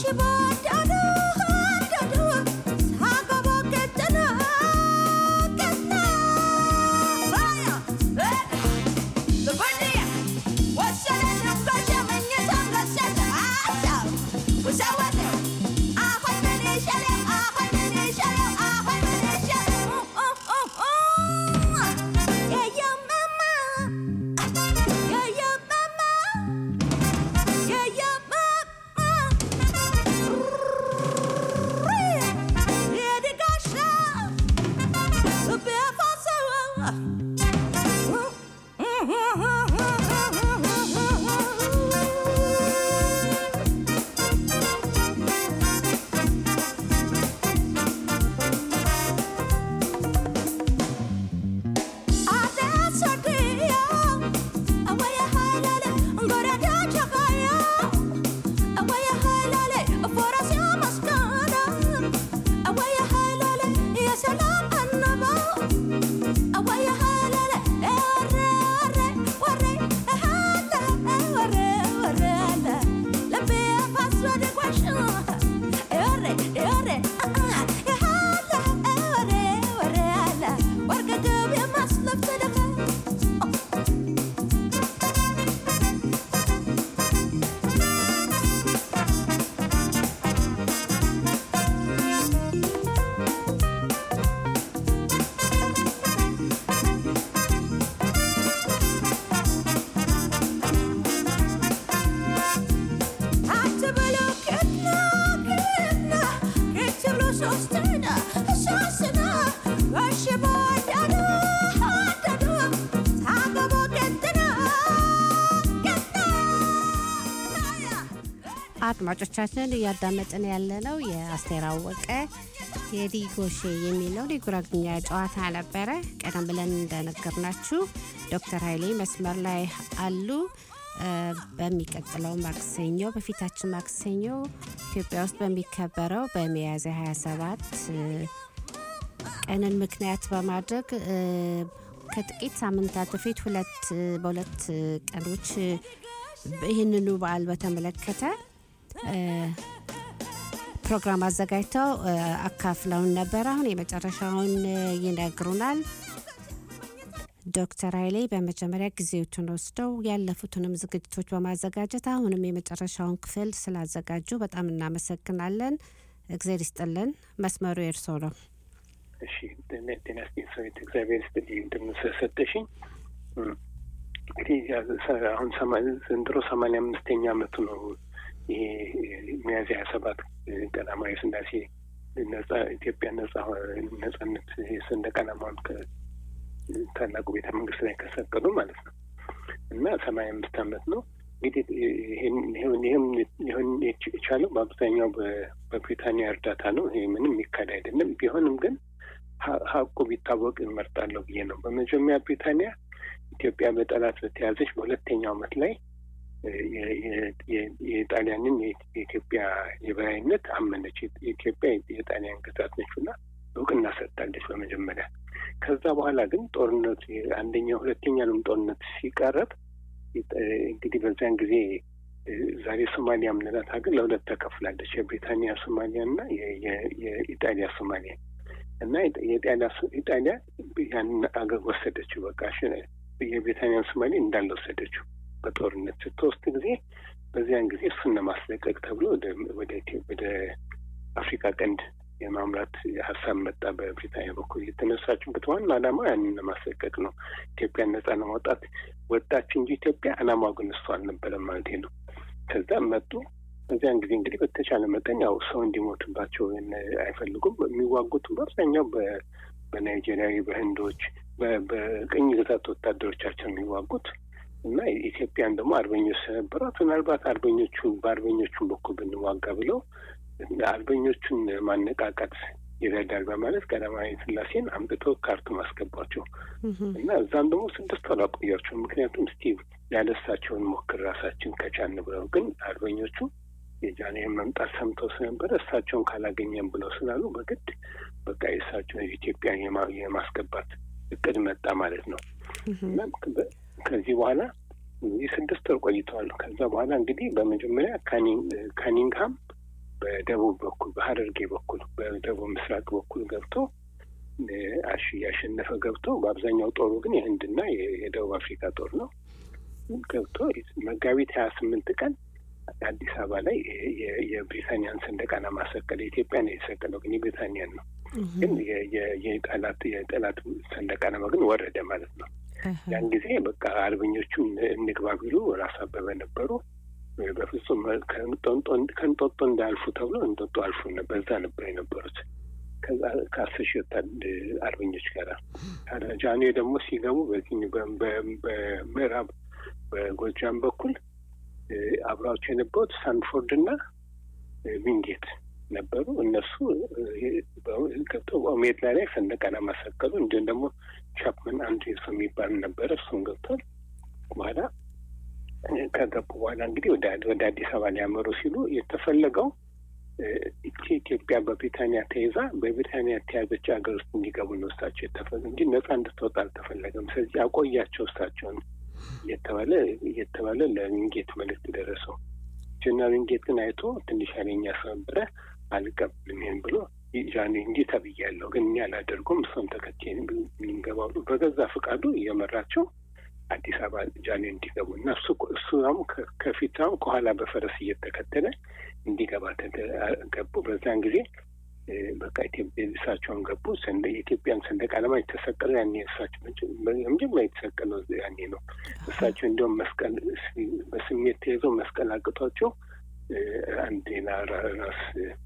አድማጮቻችን እያዳመጥን ያለነው የአስቴር አወቀ የዲጎሼ የሚለው የጉራግኛ ጨዋታ ነበረ። ቀደም ብለን እንደነገርናችሁ ዶክተር ኃይሌ መስመር ላይ አሉ። በሚቀጥለው ማክሰኞ በፊታችን ማክሰኞ ኢትዮጵያ ውስጥ በሚከበረው በሚያዝያ ሃያ ሰባት ቀንን ምክንያት በማድረግ ከጥቂት ሳምንታት በፊት ሁለት በሁለት ቀኖች ይህንኑ በዓል በተመለከተ ፕሮግራም አዘጋጅተው አካፍለውን ነበር። አሁን የመጨረሻውን ይነግሩናል ዶክተር ኃይሌ። በመጀመሪያ ጊዜዎችን ወስደው ያለፉትንም ዝግጅቶች በማዘጋጀት አሁንም የመጨረሻውን ክፍል ስላዘጋጁ በጣም እናመሰግናለን። እግዚአብሔር ይስጥልን። መስመሩ የእርስዎ ነው። እሺ ጤና ይስጥልኝ። እግዚአብሔር ይስጥልኝ እንደምሰሰተሽኝ። እንግዲህ አሁን ዘንድሮ ሰማንያ አምስተኛ ዓመቱ ነው። ይሄ ሚያዝያ ሃያ ሰባት ቀዳማዊ ሥላሴ ነጻ ኢትዮጵያ ነጻ ነጻነት ሰንደቅ ዓላማውን ከታላቁ ቤተ መንግስት ላይ ከሰቀሉ ማለት ነው እና ሰማንያ አምስት ዓመት ነው። እንግዲህ ይሄን ይሄን ይሄን የቻለው በአብዛኛው በብሪታንያ እርዳታ ነው። ይሄ ምንም የሚካድ አይደለም። ቢሆንም ግን ሀቁ ቢታወቅ እመርጣለሁ ብዬ ነው። በመጀመሪያ ብሪታንያ ኢትዮጵያ በጠላት በተያዘች በሁለተኛው ዓመት ላይ የጣሊያንን የኢትዮጵያ የበላይነት አመነች። ኢትዮጵያ የጣሊያን ግዛት ነችና እውቅና ሰጥታለች በመጀመሪያ። ከዛ በኋላ ግን ጦርነት አንደኛው ሁለተኛውም ጦርነት ሲቀረብ እንግዲህ በዛን ጊዜ ዛሬ ሶማሊያ ምንላት ሀገር ለሁለት ተከፍላለች። የብሪታንያ ሶማሊያ እና የኢጣሊያ ሶማሊያ እና የጣሊያ ኢጣሊያ ያንን አገር ወሰደችው። በቃ የብሪታንያን ሶማሊያ እንዳለ ወሰደችው በጦርነት ስትወስድ ጊዜ በዚያን ጊዜ እሱን ለማስለቀቅ ተብሎ ወደ ወደ አፍሪካ ቀንድ የማምራት ሀሳብ መጣ። በብሪታንያ በኩል የተነሳችበት ዋና ዓላማ ያንን ለማስለቀቅ ነው። ኢትዮጵያን ነጻ ለማውጣት ወጣች እንጂ ኢትዮጵያ ዓላማው ግን እሱ አልነበረም ማለት ነው። ከዛ መጡ። በዚያን ጊዜ እንግዲህ በተቻለ መጠን ያው ሰው እንዲሞትባቸው አይፈልጉም። የሚዋጉትም በአብዛኛው በናይጄሪያዊ፣ በህንዶች፣ በቅኝ ግዛት ወታደሮቻቸው የሚዋጉት እና ኢትዮጵያን ደግሞ አርበኞች ስለነበሯት ምናልባት አርበኞቹ በአርበኞቹን በኩል ብንዋጋ ብለው አርበኞቹን ማነቃቃት ይረዳል በማለት ቀዳማዊ ሥላሴን አምጥተው ካርቱም አስገቧቸው እና እዛም ደግሞ ስድስት ወር አቆያቸው። ምክንያቱም እስቲ ያለሳቸውን ሞክር ራሳችን ከቻልን ብለው፣ ግን አርበኞቹ የጃንሆይን መምጣት ሰምተው ስለነበረ እሳቸውን ካላገኘም ብለው ስላሉ በግድ በቃ የእሳቸውን ኢትዮጵያን የማስገባት እቅድ መጣ ማለት ነው እና ከዚህ በኋላ ስድስት ወር ቆይተዋል። ከዛ በኋላ እንግዲህ በመጀመሪያ ካኒንግሃም በደቡብ በኩል በሐረርጌ በኩል በደቡብ ምስራቅ በኩል ገብቶ አሺ ያሸነፈ ገብቶ በአብዛኛው ጦሩ ግን የህንድና የደቡብ አፍሪካ ጦር ነው ገብቶ መጋቢት ሀያ ስምንት ቀን አዲስ አበባ ላይ የብሪታንያን ሰንደቅ ዓላማ ሰቀለ። ኢትዮጵያ ነው የሰቀለው ግን የብሪታንያን ነው። ግን የጠላት የጠላት ሰንደቅ ዓላማ ግን ወረደ ማለት ነው። ያን ጊዜ በቃ አርበኞቹ እንግባ ቢሉ ራስ አበበ ነበሩ። በፍጹም ከእንጦጦ እንዳልፉ ተብሎ እንጦጦ አልፉ ነበር። በዛ ነበር የነበሩት ከዛ ከአስር ሺህ አርበኞች ጋር። ጃንሆይ ደግሞ ሲገቡ በዚህ በምዕራብ በጎጃም በኩል አብራቸው የነበሩት ሳንፎርድ እና ዊንጌት ነበሩ። እነሱ ገብተው ኦሜድላ ላይ ሰንደቅ ዓላማ ሰቀሉ። እንዲሁም ደግሞ ቻፕመን አንድሬስ የሚባል ነበረ፣ እሱም ገብቷል። በኋላ ከገቡ በኋላ እንግዲህ ወደ አዲስ አበባ ሊያመሩ ሲሉ የተፈለገው ኢትዮጵያ በብሪታንያ ተይዛ በብሪታንያ ተያዘች ሀገር ውስጥ እንዲገቡ ነው እሳቸው የተፈለገ እንጂ ነጻ እንድትወጣ አልተፈለገም። ስለዚህ አቆያቸው እሳቸውን እየተባለ እየተባለ ለዊንጌት መልዕክት ደረሰው። ጀነራል ዊንጌት ግን አይቶ ትንሽ ያለኛ ሰብረ አልቀበልም ይሄን ብሎ ጃንሆይ እንጂ ተብያለሁ ግን እኔ አላደርጉም እሱም ተከታይ እንገባሉ በገዛ ፈቃዱ እየመራቸው አዲስ አበባ ጃንሆይ እንዲገቡ እና እሱ እሱም ከፊታው ከኋላ በፈረስ እየተከተለ እንዲገባ ተገቡ። በዛን ጊዜ በቃ ኢትዮጵያ እሳቸውን ገቡ። ሰንደ የኢትዮጵያን ሰንደቅ ዓላማ የተሰቀለ ያኔ እሳቸው መጀመሪያ የተሰቀለው ያኔ ነው። እሳቸው እንደውም መስቀል በስሜት ተይዘው መስቀል አቅቷቸው አንድ ሌላ ራስ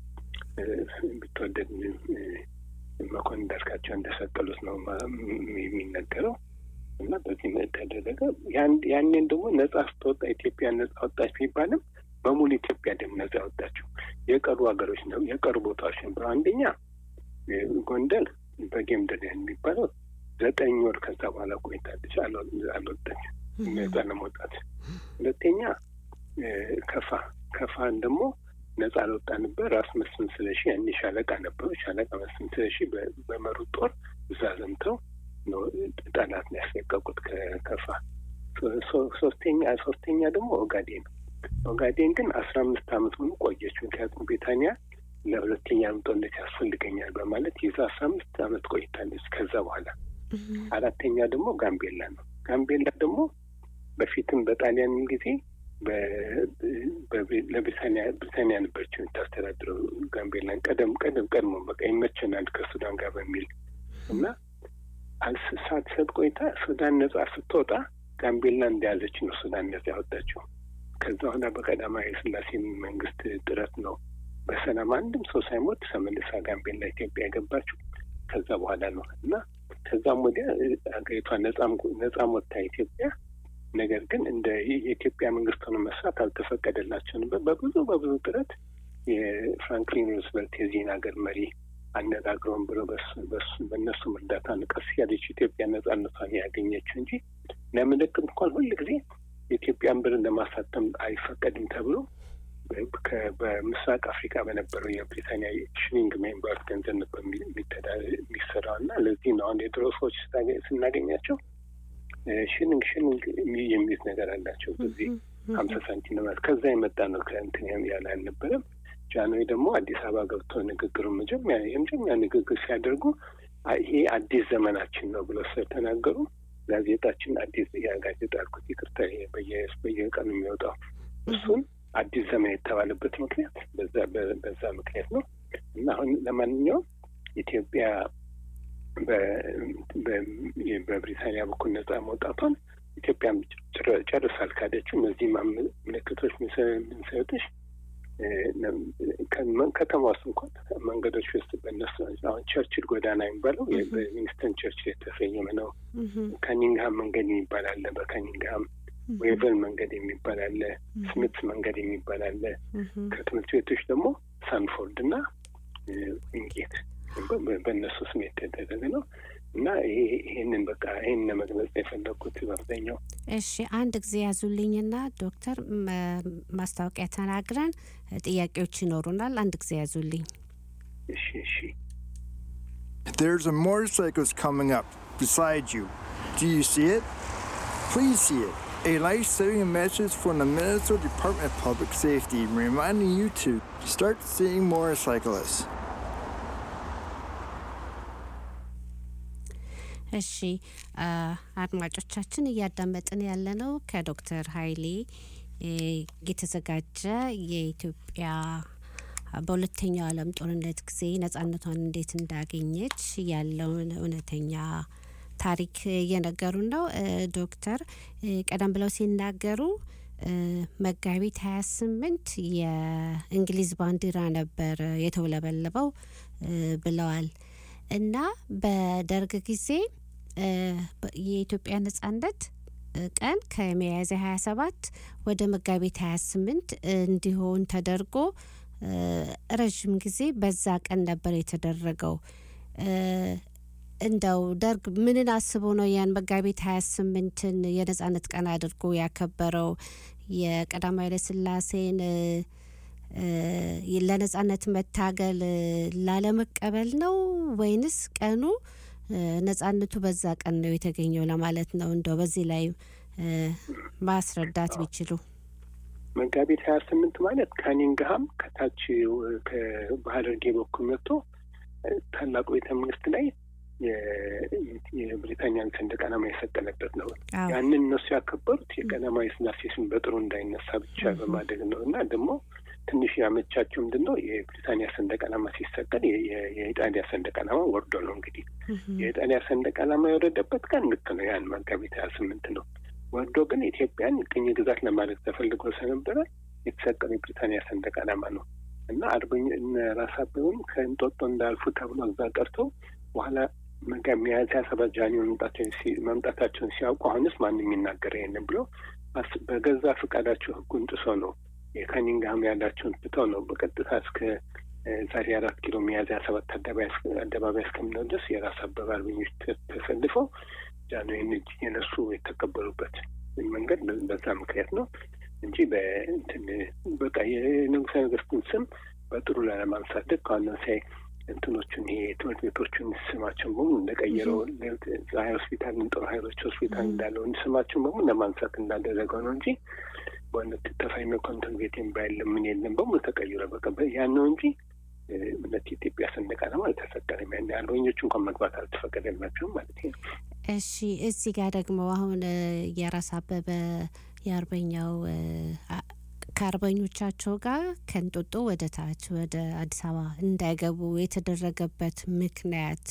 ቢትወደድ መኮንን እንዳልካቸው እንደሰቀሉት ነው የሚነገረው። እና በዚህ ተደረገ። ያኔን ደግሞ ነጻ ስትወጣ ኢትዮጵያ ነጻ ወጣች ቢባልም በሙሉ ኢትዮጵያ ደም ነጻ ወጣችው። የቀሩ ሀገሮች ነው የቀሩ ቦታዎች ነው። አንደኛ ጎንደር በጌምድር የሚባለው ዘጠኝ ወር ከዛ በኋላ ቆይታለች አልወጣች ነጻ ለመውጣት። ሁለተኛ ከፋ ከፋን ደግሞ ነጻ አልወጣ ነበር። ራስ መስፍን ስለሺ ያኔ ሻለቃ ነበሩ። ሻለቃ መስፍን ስለሺ በመሩት ጦር እዛ ዘምተው ነው ጠላት ነው ያስለቀቁት ከከፋ። ሶስተኛ ሶስተኛ ደግሞ ኦጋዴን ነው። ኦጋዴን ግን አስራ አምስት ዓመት ሙሉ ቆየች። ምክንያቱም ብሪታንያ ለሁለተኛ ጦርነት ያስፈልገኛል በማለት ይዛ አስራ አምስት ዓመት ቆይታለች። ከዛ በኋላ አራተኛ ደግሞ ጋምቤላ ነው። ጋምቤላ ደግሞ በፊትም በጣሊያን ጊዜ ለብሪታንያ ብሪታንያ ነበረች የምታስተዳድረው ጋምቤላን ቀደም ቀደም ቀድሞ በቃ ይመቸናል ከሱዳን ጋር በሚል እና ሳትሰጥ ቆይታ ሱዳን ነጻ ስትወጣ ጋምቤላ እንደያዘች ነው ሱዳን ነጻ ያወጣችው። ከዛ በኋላ በቀዳማዊ ሥላሴ መንግስት ጥረት ነው በሰላም አንድም ሰው ሳይሞት ተመልሳ ጋምቤላ ኢትዮጵያ የገባችው ከዛ በኋላ ነው። እና ከዛም ወዲያ አገሪቷ ነጻም ነጻም ወጣ ኢትዮጵያ። ነገር ግን እንደ የኢትዮጵያ መንግስት ሆኖ መስራት አልተፈቀደላቸውም። በብዙ በብዙ ጥረት የፍራንክሊን ሩዝቨልት የዚህን ሀገር መሪ አነጋግረውን ብሎ በእነሱ እርዳታ ቀስ ያለች ኢትዮጵያ ነጻነቷን ያገኘችው እንጂ ለምልክት እንኳን ሁል ጊዜ የኢትዮጵያን ብር ለማሳተም አይፈቀድም ተብሎ በምስራቅ አፍሪካ በነበረው የብሪታንያ ሽሊንግ የሚባሉት ገንዘብ ነበር የሚሰራው እና ለዚህ ነው አሁን የድሮ ሰዎች ስናገኛቸው ሽሊንግ ሽሊንግ የሚሉት ነገር አላቸው። በዚህ ሀምሳ ሳንቲም ማለት ከዛ የመጣ ነው ከእንትን ያለ አልነበረም። ጃንሆይ ደግሞ አዲስ አበባ ገብተው ንግግሩ መጀመሪያ የመጀመሪያ ንግግር ሲያደርጉ ይሄ አዲስ ዘመናችን ነው ብለው ስለተናገሩ ጋዜጣችን አዲስ ጋዜጣ አልኩት ይቅርታ በየቀኑ የሚወጣው እሱን አዲስ ዘመን የተባለበት ምክንያት በዛ በዛ ምክንያት ነው። እና አሁን ለማንኛውም ኢትዮጵያ በብሪታንያ በኩል ነጻ መውጣቷን ኢትዮጵያን ጨርሳ አልካደችም። እነዚህ ምልክቶች ምንሰጥሽ ከተማ ውስጥ እንኳን መንገዶች ውስጥ በእነሱ አሁን ቸርችል ጎዳና የሚባለው በዊንስተን ቸርችል የተሰየመ ነው። ካኒንግሃም መንገድ የሚባል አለ። በካኒንግሃም ዌቨል መንገድ የሚባል አለ። ስሚት መንገድ የሚባል አለ። ከትምህርት ቤቶች ደግሞ ሳንፎርድ እና ዊንጌት በእነሱ ስም የተደረገ ነው። እና ይሄንን በቃ ይሄን ለመግለጽ የፈለኩት በአብዛኛው። እሺ አንድ ጊዜ ያዙልኝና ዶክተር ማስታወቂያ ተናግረን ጥያቄዎች ይኖሩናል። አንድ ጊዜ ያዙልኝ። እሺ እሺ። There's a motorcycle coming up beside you. Do you see it? Please see it. A life-saving message from the Minnesota Department of Public Safety reminding you to start seeing more cyclists. እሺ አድማጮቻችን እያዳመጥን ያለነው ከዶክተር ኃይሌ የተዘጋጀ የኢትዮጵያ በሁለተኛው ዓለም ጦርነት ጊዜ ነጻነቷን እንዴት እንዳገኘች ያለውን እውነተኛ ታሪክ እየነገሩን ነው። ዶክተር ቀደም ብለው ሲናገሩ መጋቢት ሃያ ስምንት የእንግሊዝ ባንዲራ ነበር የተውለበለበው ብለዋል እና በደርግ ጊዜ የኢትዮጵያ ነጻነት ቀን ከሚያዝያ ሃያ ሰባት ወደ መጋቢት ሃያ ስምንት እንዲሆን ተደርጎ ረጅም ጊዜ በዛ ቀን ነበር የተደረገው። እንደው ደርግ ምንን አስቦ ነው ያን መጋቢት ሃያ ስምንትን የነጻነት ቀን አድርጎ ያከበረው? የቀዳማዊ ኃይለ ሥላሴን ለነጻነት መታገል ላለመቀበል ነው ወይንስ ቀኑ ነጻነቱ በዛ ቀን ነው የተገኘው ለማለት ነው? እንደው በዚህ ላይ ማስረዳት ቢችሉ። መጋቢት ሃያ ስምንት ማለት ካኒንግሃም ከታች ከባህርጌ በኩል መጥቶ ታላቁ ቤተ መንግስት ላይ የብሪታንያን ሰንደቅ ዓላማ የሰቀለበት ነው። ያንን እነሱ ያከበሩት የቀዳማዊ ሥላሴ ስም በጥሩ እንዳይነሳ ብቻ በማድረግ ነው እና ደግሞ ትንሽ ያመቻቸው ምንድን ነው የብሪታንያ ሰንደቅ ዓላማ ሲሰቀል የኢጣሊያ ሰንደቅ ዓላማ ወርዶ ነው። እንግዲህ የኢጣሊያ ሰንደቅ ዓላማ የወረደበት ቀን ልክ ነው፣ ያን መጋቢት ሃያ ስምንት ነው። ወርዶ ግን ኢትዮጵያን ቅኝ ግዛት ለማድረግ ተፈልጎ ስለነበረ የተሰቀለ የብሪታንያ ሰንደቅ ዓላማ ነው እና አርበኛ ራስ አበበም ከእንጦጦ እንዳልፉ ተብሎ እዛ ቀርተው በኋላ ሚያዝያ ሰባት ጃንዋሪ መምጣታቸውን ሲያውቁ አሁንስ ማንም የሚናገረው የለም ብሎ በገዛ ፈቃዳቸው ህጉን ጥሶ ነው የካኒንግሃም ያላቸውን ትተው ነው በቀጥታ እስከ ዛሬ አራት ኪሎ ሚያዝያ ሰባት አደባባይ እስከምንደርስ ድረስ የራስ አበበ አርበኞች ተሰልፈው ጃንዋሪን የነሱ የተቀበሉበት መንገድ በዛ ምክንያት ነው እንጂ በእንትን በቃ የንጉሠ ነገሥቱን ስም በጥሩ ላለማንሳት ከዋና ሳይ እንትኖቹን ይሄ ትምህርት ቤቶቹን ስማቸውን በሙሉ እንደቀየረው ፀሐይ ሆስፒታል፣ ጦር ኃይሎች ሆስፒታል እንዳለው ስማቸውን በሙሉ ለማንሳት እንዳደረገው ነው እንጂ በእውነት ተፋይ መኮንን ቤት የለም ምን የለም በሙሉ ተቀይሮ በቃ ያን ነው እንጂ እውነት ኢትዮጵያ ሰንደቅ ዓላማ አልተሰቀለም። ያን አርበኞቹ እንኳን መግባት አልተፈቀደላቸውም ማለት ነው። እሺ እዚህ ጋር ደግሞ አሁን የራስ አበበ የአርበኛው ከአርበኞቻቸው ጋር ከእንጦጦ ወደ ታች ወደ አዲስ አበባ እንዳይገቡ የተደረገበት ምክንያት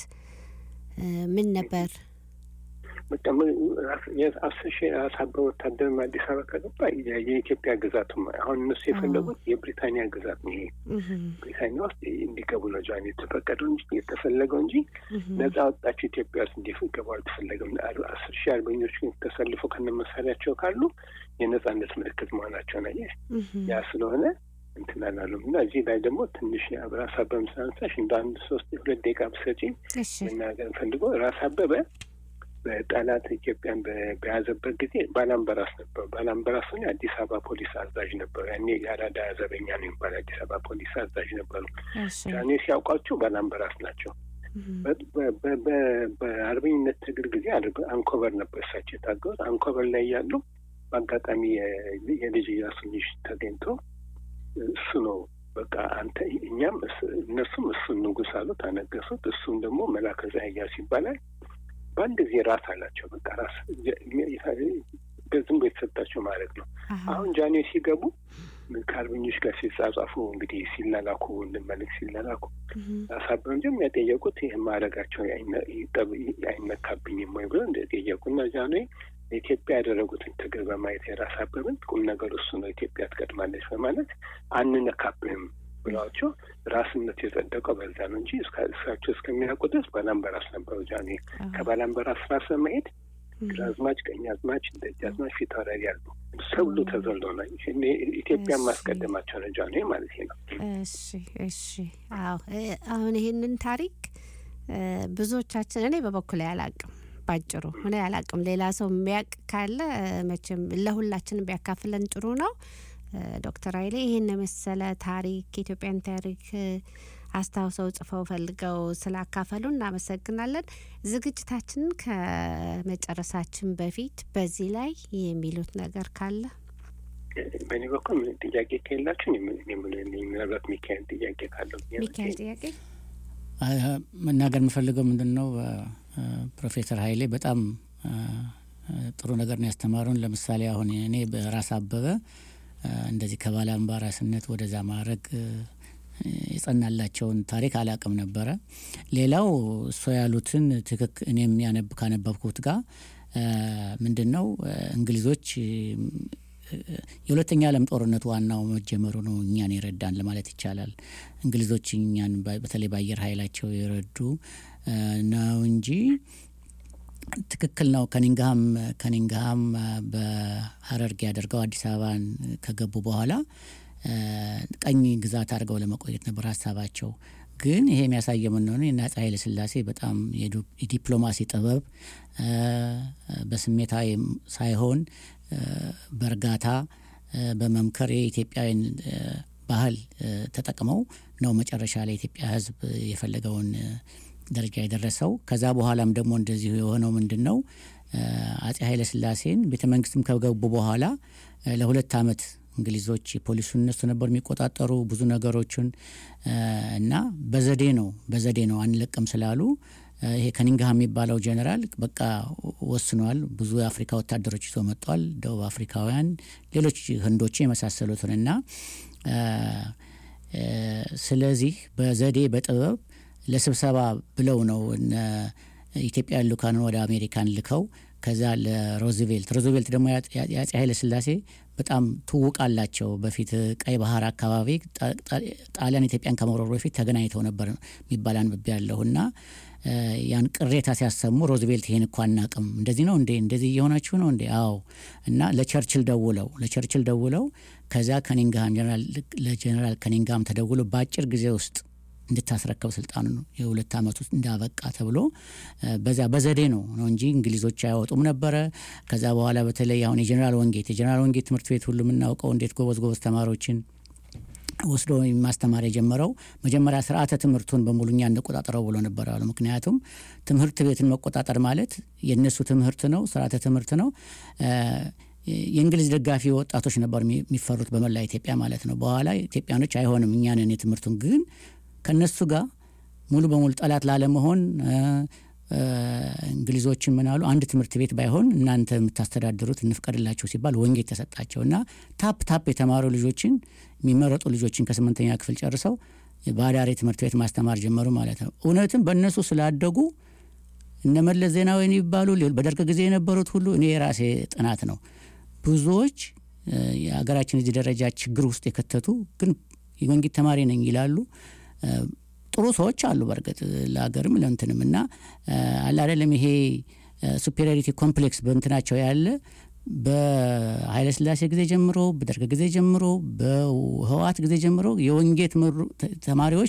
ምን ነበር? በጣም የአስር ሺህ ራስ አበበ ወታደር አዲስ አበባ ከገባ የኢትዮጵያ ግዛት አሁን እነሱ የፈለጉት የብሪታንያ ግዛት ነው። ይሄ ብሪታንያ ውስጥ እንዲገቡ ነው ጃን የተፈቀደው እንጂ የተፈለገው እንጂ ነጻ ወጣች ኢትዮጵያ ውስጥ እንዲገቡ አልተፈለገም። አስር ሺህ አርበኞች ተሰልፈው ከነመሳሪያቸው ካሉ የነጻነት ምልክት መሆናቸው ነው። ያ ስለሆነ እንትን አላሉም እና እዚህ ላይ ደግሞ ትንሽ ራስ አበበ ምሳንሳሽ እንደ አንድ ሶስት ሁለት ደቂቃ ብሰጪ መናገር ፈልጎ ራስ አበበ በጠላት ኢትዮጵያን በያዘበት ጊዜ ባላምበራስ ነበር። ባላምበራስ ነው አዲስ አበባ ፖሊስ አዛዥ ነበር። ያኔ ያራዳ ዘበኛ ነው የሚባል አዲስ አበባ ፖሊስ አዛዥ ነበሩ። ያኔ ሲያውቋቸው ባላምበራስ ናቸው። በአርበኝነት ትግል ጊዜ አንኮበር ነበር እሳቸው የታገሩት። አንኮበር ላይ ያሉ በአጋጣሚ የልጅ ኢያሱ ልጅ ተገኝቶ እሱ ነው በቃ አንተ እኛም እነሱም እሱን ንጉሥ አሉት፣ አነገሱት። እሱም ደግሞ መላከ ፀሐይ ኢያሱ ይባላል። በአንድ ጊዜ ራስ አላቸው። በቃ ራስ በዝም ብሎ የተሰጣቸው ማለት ነው። አሁን ጃኔ ሲገቡ ከአርበኞች ጋር ሲጻጻፉ እንግዲህ ሲላላኩ እንደማለት ሲላላኩ ራስ አበበ እንጂ ያጠየቁት ይህ ማድረጋቸው አይነካብኝም ወይ ብሎ እንደጠየቁ እና ጃኔ ኢትዮጵያ ያደረጉትን ትግል በማየት የራስ አበበን ቁም ነገር እሱ ነው ኢትዮጵያ ትቀድማለች በማለት አንነካብህም ብሏቸው ራስነት የጸደቀው በዛ ነው እንጂ እሳቸው እስከሚያውቁ ድረስ ባላምበራስ ነበሩ። ጃኔ ከባላምበራስ ራስ መሄድ ግራዝማች፣ ቀኛዝማች፣ ደጃዝማች፣ ፊታውራሪ ያሉ ሰብሉ ተዘሎ ነው ኢትዮጵያ ማስቀደማቸው ነው ጃኔ ማለት ነው። እሺ እሺ አዎ አሁን ይሄንን ታሪክ ብዙዎቻችን እኔ በበኩሌ አላቅም ባጭሩ እኔ አላቅም። ሌላ ሰው የሚያቅ ካለ መቼም ለሁላችንም ቢያካፍለን ጥሩ ነው። ዶክተር ኃይሌ ይሄን መሰለ ታሪክ ኢትዮጵያን ታሪክ አስተዋጽኦ ጽፈው ፈልገው ስላካፈሉ እናመሰግናለን። ዝግጅታችንን ከመጨረሳችን በፊት በዚህ ላይ የሚሉት ነገር ካለ? በእኔ በኩል ጥያቄ ከሌላችሁ ምናልባት ሚካኤል ጥያቄ ካለው ሚካኤል ጥያቄ መናገር የምፈልገው ምንድነው ፕሮፌሰር ኃይሌ በጣም ጥሩ ነገር ነው ያስተማሩን። ለምሳሌ አሁን እኔ በራስ አበበ እንደዚህ ከባለ አምባራስነት ወደዛ ማረግ የጸናላቸውን ታሪክ አላቅም ነበረ። ሌላው እሱ ያሉትን ትክክ እኔም ያነብ ካነበብኩት ጋር ምንድነው እንግሊዞች የሁለተኛ ዓለም ጦርነት ዋናው መጀመሩ ነው እኛን ይረዳን ለማለት ይቻላል። እንግሊዞች እኛን በተለይ በአየር ኃይላቸው ይረዱ ነው እንጂ ትክክል ነው። ከኒንግሃም ከኒንግሃም በሐረርጌ ያደርገው አዲስ አበባን ከገቡ በኋላ ቀኝ ግዛት አድርገው ለመቆየት ነበር ሐሳባቸው። ግን ይሄ የሚያሳየው ምን ነው እና አፄ ኃይለ ሥላሴ በጣም የዲፕሎማሲ ጥበብ በስሜታዊ ሳይሆን በርጋታ በመምከር የኢትዮጵያን ባህል ተጠቅመው ነው መጨረሻ ላይ ኢትዮጵያ ሕዝብ የፈለገውን ደረጃ የደረሰው። ከዛ በኋላም ደግሞ እንደዚህ የሆነው ምንድነው አፄ ኃይለ ሥላሴን ቤተ መንግስትም ከገቡ በኋላ ለሁለት አመት እንግሊዞች ፖሊሱን እነሱ ነበር የሚቆጣጠሩ ብዙ ነገሮችን እና በዘዴ ነው በዘዴ ነው አንለቅም ስላሉ ይሄ ከኒንግሃም የሚባለው ጀነራል በቃ ወስኗል። ብዙ የአፍሪካ ወታደሮች ይዞ መጥቷል፣ ደቡብ አፍሪካውያን፣ ሌሎች ህንዶች የመሳሰሉትና ስለዚህ በዘዴ በጥበብ ለስብሰባ ብለው ነው ኢትዮጵያ ልኡካን ወደ አሜሪካን ልከው ከዛ ለሮዝቬልት ሮዝቬልት ደግሞ ያፄ ኃይለ ሥላሴ በጣም ትውቃላቸው። በፊት ቀይ ባህር አካባቢ ጣሊያን ኢትዮጵያን ከመውረሩ በፊት ተገናኝተው ነበር የሚባል አንብቤ ያለውና ያን ቅሬታ ሲያሰሙ ሮዝቬልት ይሄን እንኳን አናቅም እንደዚህ ነው እንዴ እንደዚህ እየሆናችሁ ነው እንዴ? አዎ። እና ለቸርችል ደውለው ለቸርችል ደውለው ከዛ ከኒንግሃም ጀነራል ለጀነራል ከኒንግሃም ተደውለው በአጭር ጊዜ ውስጥ እንድታስረከብ ስልጣኑ ነው የሁለት አመት ውስጥ እንዳበቃ ተብሎ በዛ በዘዴ ነው ነው እንጂ እንግሊዞች አይወጡም ነበር። ከዛ በኋላ በተለይ አሁን የጀነራል ወንጌት የጀነራል ወንጌት ትምህርት ቤት ሁሉ ምናውቀው እንዴት ጎበዝ ጎበዝ ተማሪዎችን ወስዶ ማስተማር የጀመረው መጀመሪያ ስርዓተ ትምህርቱን በሙሉኛ እንቆጣጠረው ብሎ ነበር አሉ። ምክንያቱም ትምህርት ቤትን መቆጣጠር ማለት የነሱ ትምህርት ነው፣ ስርዓተ ትምህርት ነው። የእንግሊዝ ደጋፊ ወጣቶች ነበር የሚፈሩት በመላ ኢትዮጵያ ማለት ነው። በኋላ ኢትዮጵያኖች አይሆንም እኛ ነን የትምህርቱን ግን ከነሱ ጋር ሙሉ በሙሉ ጠላት ላለመሆን እንግሊዞችን ምናሉ አንድ ትምህርት ቤት ባይሆን እናንተ የምታስተዳድሩት እንፍቀድላችሁ ሲባል ወንጌት ተሰጣቸውና ታፕ ታፕ የተማሩ ልጆችን የሚመረጡ ልጆችን ከስምንተኛ ክፍል ጨርሰው ባዳሪ ትምህርት ቤት ማስተማር ጀመሩ ማለት ነው። እውነትም በእነሱ ስላደጉ እነመለስ ዜናዊ ይባሉ በደርግ ጊዜ የነበሩት ሁሉ እኔ የራሴ ጥናት ነው ብዙዎች የሀገራችን እዚህ ደረጃ ችግር ውስጥ የከተቱ ግን የወንጌት ተማሪ ነኝ ይላሉ። ጥሩ ሰዎች አሉ በርግጥ ለሀገርም ለእንትንምና አለ አይደለም ይሄ ሱፔሪዮሪቲ ኮምፕሌክስ በእንትናቸው ያለ በኃይለ ሥላሴ ጊዜ ጀምሮ በደርግ ጊዜ ጀምሮ በህዋት ጊዜ ጀምሮ የወንጌት ተማሪዎች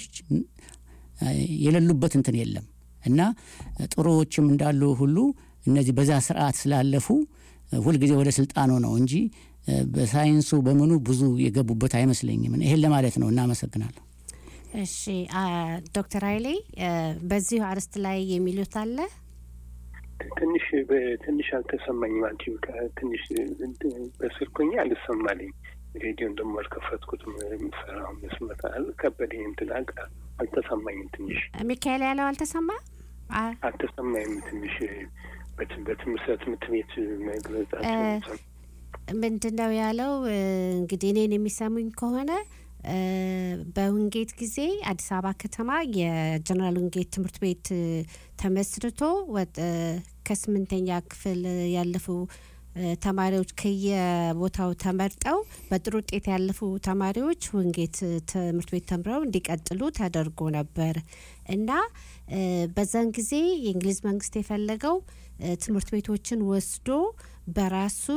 የሌሉበት እንትን የለም እና ጥሩዎችም እንዳሉ ሁሉ እነዚህ በዛ ስርዓት ስላለፉ ሁሉ ጊዜ ወደ ስልጣኑ ነው እንጂ በሳይንሱ በመኑ ብዙ የገቡበት አይመስለኝም። ይሄን ለማለት ነው። እናመሰግናለሁ። እሺ ዶክተር ኃይሌ በዚህ አርስት ላይ የሚሉት አለ? ትንሽ ትንሽ አልተሰማኝም። አንቺ ትንሽ በስልኩኝ አልሰማልኝ። ሬዲዮ ደግሞ አልከፈትኩትም። ምሰራው መስመት አልከበደኝ እንትን አልተሰማኝም። ትንሽ ሚካኤል ያለው አልተሰማ አልተሰማኝም። ትንሽ በትምህርት ቤት መግለጻቸው ምንድነው ያለው? እንግዲህ እኔን የሚሰሙኝ ከሆነ በወንጌት ጊዜ አዲስ አበባ ከተማ የጀነራል ወንጌት ትምህርት ቤት ተመስርቶ ከስምንተኛ ክፍል ያለፉ ተማሪዎች ከየቦታው ተመርጠው በጥሩ ውጤት ያለፉ ተማሪዎች ወንጌት ትምህርት ቤት ተምረው እንዲቀጥሉ ተደርጎ ነበር እና በዛን ጊዜ የእንግሊዝ መንግስት የፈለገው ትምህርት ቤቶችን ወስዶ በራሱ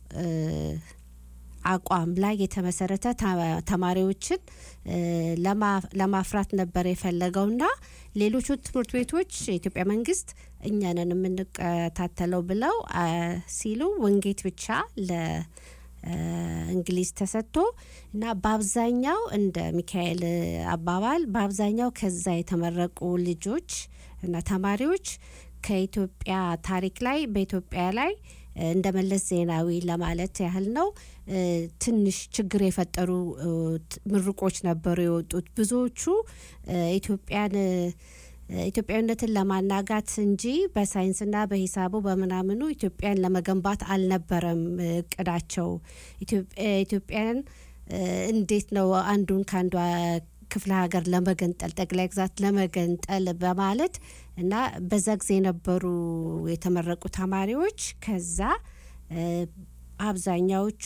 አቋም ላይ የተመሰረተ ተማሪዎችን ለማፍራት ነበር የፈለገውና ሌሎች ትምህርት ቤቶች የኢትዮጵያ መንግስት እኛንን የምንከታተለው ብለው ሲሉ ወንጌት ብቻ ለ እንግሊዝ ተሰጥቶ እና በአብዛኛው እንደ ሚካኤል አባባል በአብዛኛው ከዛ የተመረቁ ልጆች እና ተማሪዎች ከኢትዮጵያ ታሪክ ላይ በኢትዮጵያ ላይ እንደመለስ ዜናዊ ለማለት ያህል ነው ትንሽ ችግር የፈጠሩ ምርቆች ነበሩ የወጡት ብዙዎቹ ኢትዮጵያን ኢትዮጵያዊነትን ለማናጋት እንጂ በሳይንስና በሂሳቡ በመናምኑ ኢትዮጵያን ለመገንባት አልነበረም እቅዳቸው ኢትዮጵያን እንዴት ነው አንዱን ካንዷ ክፍለ ሀገር ለመገንጠል ጠቅላይ ግዛት ለመገንጠል በማለት እና በዛ ጊዜ ነበሩ የተመረቁ ተማሪዎች ከዛ አብዛኛዎቹ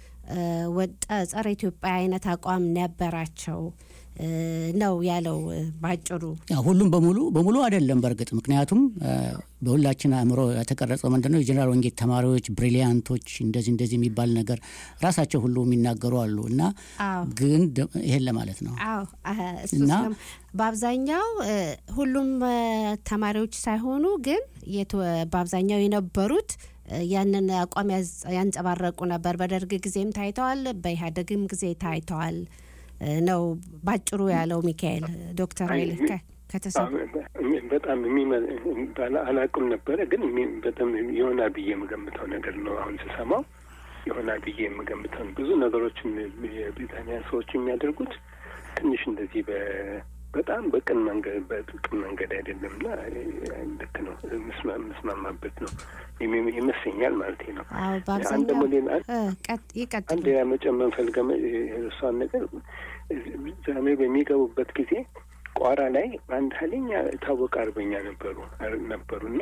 ወጣ ጸረ ኢትዮጵያ አይነት አቋም ነበራቸው ነው ያለው ባጭሩ ያ ሁሉም በሙሉ በሙሉ አይደለም በርግጥ ምክንያቱም በሁላችን አእምሮ የተቀረጸው ምንድነው የጀነራል ወንጌት ተማሪዎች ብሪሊያንቶች እንደዚህ እንደዚህ የሚባል ነገር ራሳቸው ሁሉ የሚናገሩ አሉና ግን ይሄን ለማለት ነው አዎ እና በአብዛኛው ሁሉም ተማሪዎች ሳይሆኑ ግን በአብዛኛው የነበሩት ያንን አቋም ያንጸባረቁ ነበር በደርግ ጊዜም ታይተዋል በኢህአዴግም ጊዜ ታይተዋል ነው ባጭሩ ያለው ሚካኤል ዶክተር ኃይሌ ከተሰው በጣም የሚመል አላውቅም ነበር ግን በጣም የሆነ ብዬ የምገምተው ነገር ነው አሁን ስሰማው የሆነ ብዬ የምገምተው ብዙ ነገሮችን የብሪታንያ ሰዎች የሚያደርጉት ትንሽ እንደዚህ በጣም በቅን መንገድ በቅን መንገድ አይደለምና ልክ ነው መስማማበት ነው ይመስለኛል ማለት ነው አንድ ሞዴል አንድ ያመጨመር ፈልገም እሷን ነገር ዛሬ በሚገቡበት ጊዜ ቋራ ላይ አንድ ኃይለኛ ታወቀ አርበኛ ነበሩ ነበሩና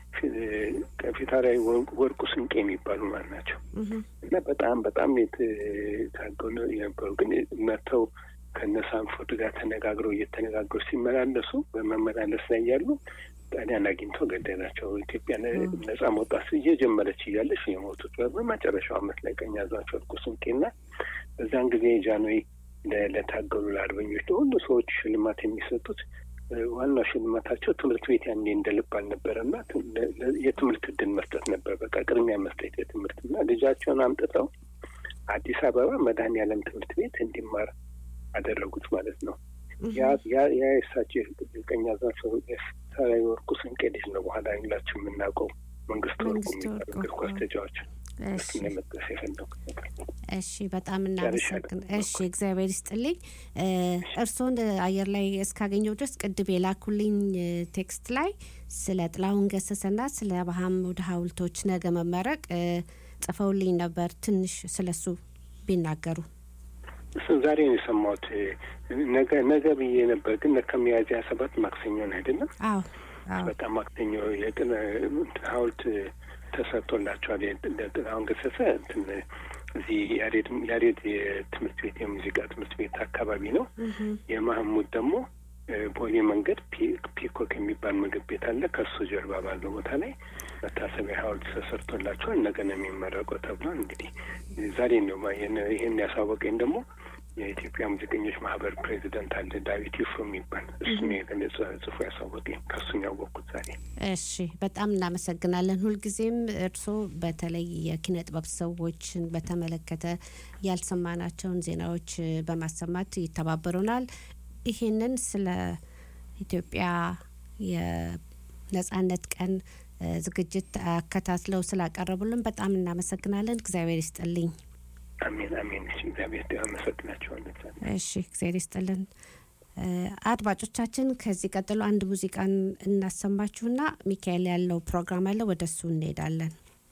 ከፊታራይ ወርቁ ስንቄ የሚባሉ ማለት ናቸው እና በጣም በጣም የታገሉ የነበሩ ግን መተው ከነሳንፎርድ ጋር ተነጋግረው እየተነጋገሩ ሲመላለሱ በመመላለስ ላይ ያሉ ጣሊያን አግኝተው ገደላቸው ኢትዮጵያ ነጻ መውጣት እየጀመረች እያለች የሞቱት በመጨረሻው ዓመት ላይ ቀኛዛቸው ወርቁ ስንቄና በዛን ጊዜ ጃንሆይ ለታገሉ ለአርበኞች ሁሉ ሰዎች ሽልማት የሚሰጡት ዋና ሽልማታቸው ትምህርት ቤት ያኔ እንደልብ አልነበረና የትምህርት ዕድል መስጠት ነበር በቃ ቅድሚያ መስጠት የትምህርትና ልጃቸውን አምጥተው አዲስ አበባ መድኃኔዓለም ትምህርት ቤት እንዲማር አደረጉት ማለት ነው ያ ያ ያ እሳቸው ቀኛዛቸው ታሪክ ወርቁ ስንቄ ልጅ ነው በኋላ ሁላችን የምናውቀው መንግስት ወርቁ የሚባል ኳስ ተጫዋች እሺ በጣም እናመሰግን እሺ እግዚአብሔር ይስጥልኝ እርሶን አየር ላይ እስካገኘው ድረስ ቅድም የላኩልኝ ቴክስት ላይ ስለ ጥላሁን ገሰሰና ስለ መሐመድ ሐውልቶች ነገ መመረቅ ጽፈውልኝ ነበር ትንሽ ስለሱ ቢናገሩ ዛሬ ነው የሰማሁት ነገ ነገ ብዬ ነበር ግን ከሚያዝያ ሰባት ማክሰኞ ነው አይደለም አዎ በጣም ማክሰኞ የጥን ሐውልት ተሰርቶላቸዋል አሁን ገሰሰ እዚህ ያሬድ ያሬድ የትምህርት ቤት የሙዚቃ ትምህርት ቤት አካባቢ ነው የመሐመድ ደግሞ ቦሌ መንገድ ፒኮክ የሚባል ምግብ ቤት አለ ከሱ ጀርባ ባለው ቦታ ላይ መታሰቢያ ሐውልት ተሰርቶላቸዋል ነገ ነው የሚመረቀው ተብሏል እንግዲህ ዛሬ ነው ይሄን ያሳወቀኝ ደግሞ የኢትዮጵያ ሙዚቀኞች ማህበር ፕሬዚዳንት አለ ዳዊት ይፍሩ የሚባል እሱ ነው የገለጸ ጽፎ ያሳወቀኝ ከሱ ነው ያወቅኩት ዛሬ እሺ በጣም እናመሰግናለን ሁልጊዜም እርሶ በተለይ የኪነ ጥበብ ሰዎችን በተመለከተ ያልሰማናቸውን ዜናዎች በማሰማት ይተባበሩናል ይሄንን ስለ ኢትዮጵያ የነጻነት ቀን ዝግጅት አከታትለው ስላቀረቡልን በጣም እናመሰግናለን እግዚአብሔር ይስጥልኝ አሜን አሜን እሺ እግዚአብሔር ያመሰግናቸዋለን እሺ እግዚአብሔር ይስጥልን አድማጮቻችን ከዚህ ቀጥሎ አንድ ሙዚቃን እናሰማችሁና ሚካኤል ያለው ፕሮግራም አለ ወደሱ እንሄዳለን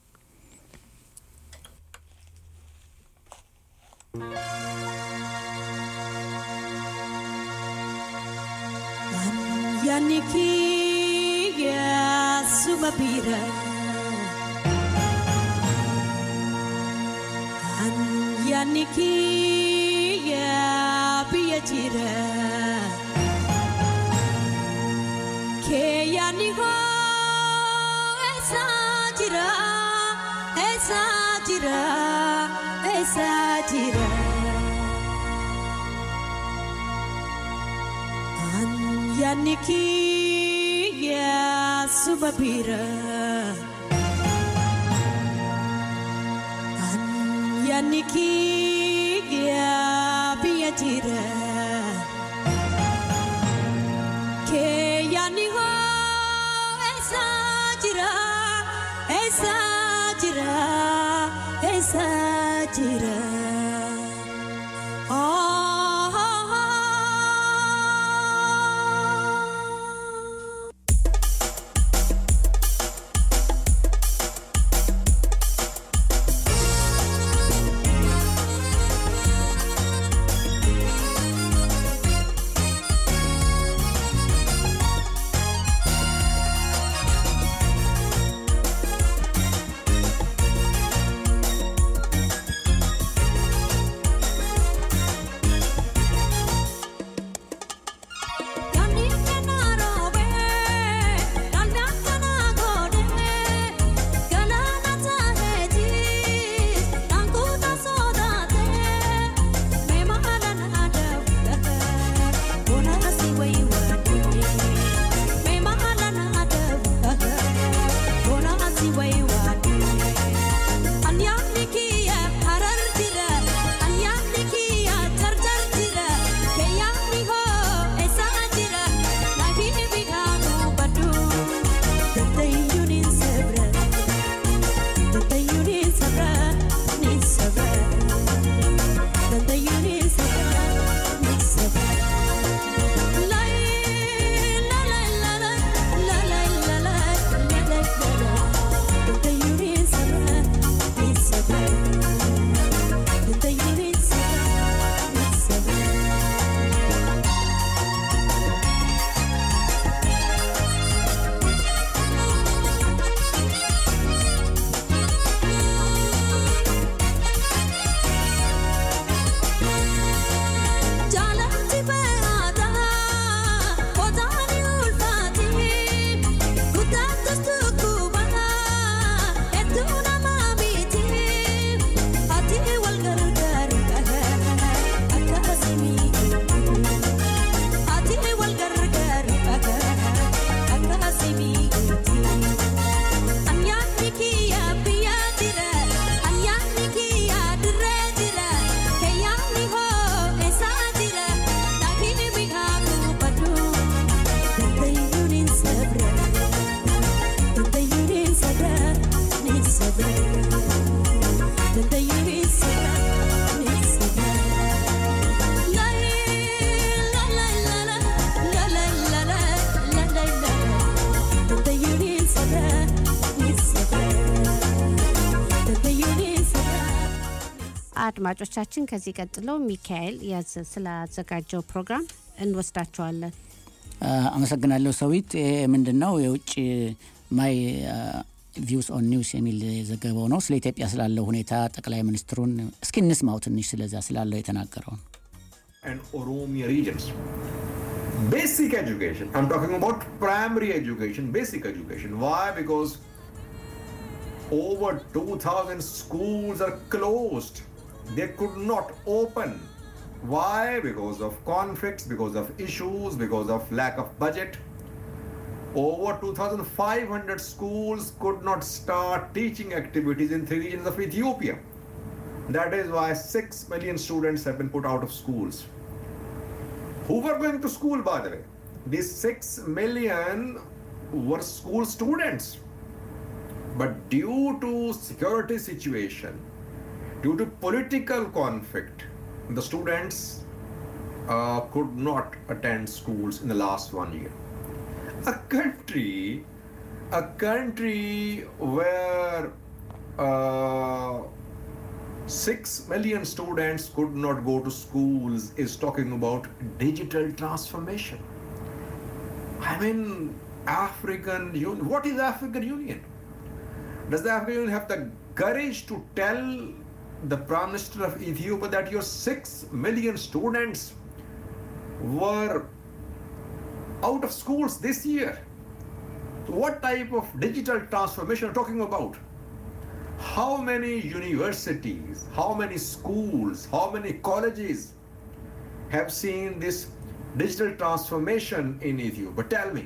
Yaniki Yasumapira An Yaniki Yapiyachira Ke Yaniho Esajira Esajira Esajira Yaniki Yasumapira yaniki ya piyatira ke yani ho esa jira esa jira esa jira አድማጮቻችን ከዚህ ቀጥሎ ሚካኤል ያዘ ስላዘጋጀው ፕሮግራም እንወስዳቸዋለን። አመሰግናለሁ ሰዊት። ምንድነው የውጭ ማይ ቪውስ ኦን ኒውስ የሚል ዘገባው ነው። ስለ ኢትዮጵያ ስላለው ሁኔታ ጠቅላይ ሚኒስትሩን እስኪ እንስማው ትንሽ ስለዛ ስላለው የተናገረው። And Oromia regions. Basic education. I'm talking about primary education, basic education. Why? Because over two thousand schools are closed. They could not open. Why? Because of conflicts, because of issues, because of lack of budget. Over two thousand five hundred schools could not start teaching activities in three regions of Ethiopia. That is why six million students have been put out of schools. Who were going to school, by the way? These six million were school students. But due to security situation, due to political conflict, the students uh, could not attend schools in the last one year. A country, a country where uh, six million students could not go to schools is talking about digital transformation. I mean, African Union. What is African Union? Does the African Union have the courage to tell the Prime Minister of Ethiopia that your six million students were out of schools this year? What type of digital transformation are you talking about? How many universities, how many schools, how many colleges have seen this digital transformation in Ethiopia? Tell me.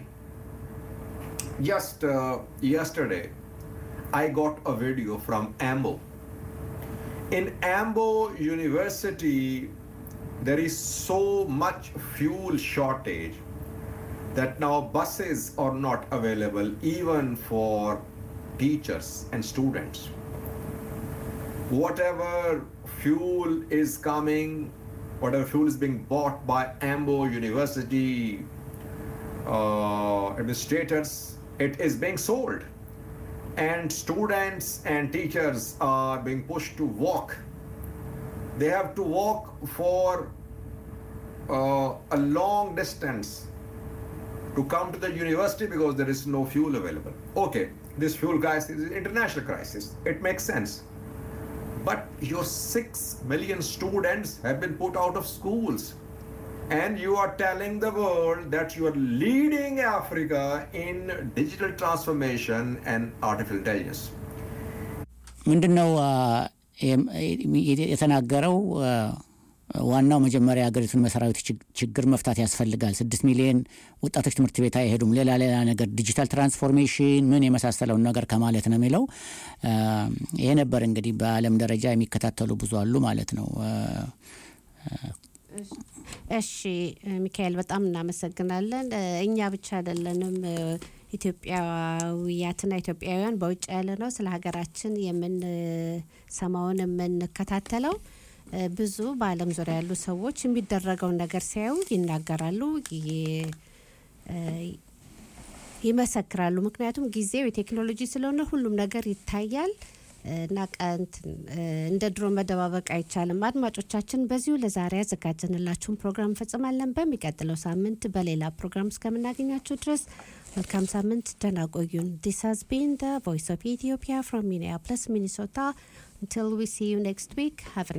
Just uh, yesterday, I got a video from Ambo. In Ambo University, there is so much fuel shortage that now buses are not available even for teachers and students. Whatever fuel is coming, whatever fuel is being bought by Ambo University uh, administrators, it is being sold. And students and teachers are being pushed to walk. They have to walk for uh, a long distance to come to the university because there is no fuel available. Okay, this fuel crisis is an international crisis. It makes sense. But your six million students have been put out of schools. And you are telling the world that you are leading Africa in digital transformation and artificial intelligence. ምንድነው የተናገረው? ዋናው መጀመሪያ ሀገሪቱን መሰራዊ ችግር መፍታት ያስፈልጋል። ስድስት ሚሊዮን ወጣቶች ትምህርት ቤት አይሄዱም። ሌላ ሌላ ነገር ዲጂታል ትራንስፎርሜሽን ምን የመሳሰለው ነገር ከማለት ነው የሚለው። ይሄ ነበር እንግዲህ በዓለም ደረጃ የሚከታተሉ ብዙ አሉ ማለት ነው። እሺ ሚካኤል በጣም እናመሰግናለን። እኛ ብቻ አይደለንም ኢትዮጵያውያትና ኢትዮጵያውያን በውጭ ያለ ነው ስለ ሀገራችን የምን ሰማውን የምንከታተለው ብዙ በዓለም ዙሪያ ያሉ ሰዎች የሚደረገው ነገር ሲያዩ ይናገራሉ፣ ይመሰክራሉ። ምክንያቱም ጊዜው የቴክኖሎጂ ስለሆነ ሁሉም ነገር ይታያል እና ቀንት እንደ ድሮ መደባበቅ አይቻልም። አድማጮቻችን በዚሁ ለዛሬ ያዘጋጀንላችሁን ፕሮግራም ፈጽማለን። በሚቀጥለው ሳምንት በሌላ ፕሮግራም እስከምናገኛችሁ ድረስ መልካም ሳምንት፣ ደህና ቆዩን። This has been the Voice of Ethiopia from Minneapolis, Minnesota. Until we see you next week, have a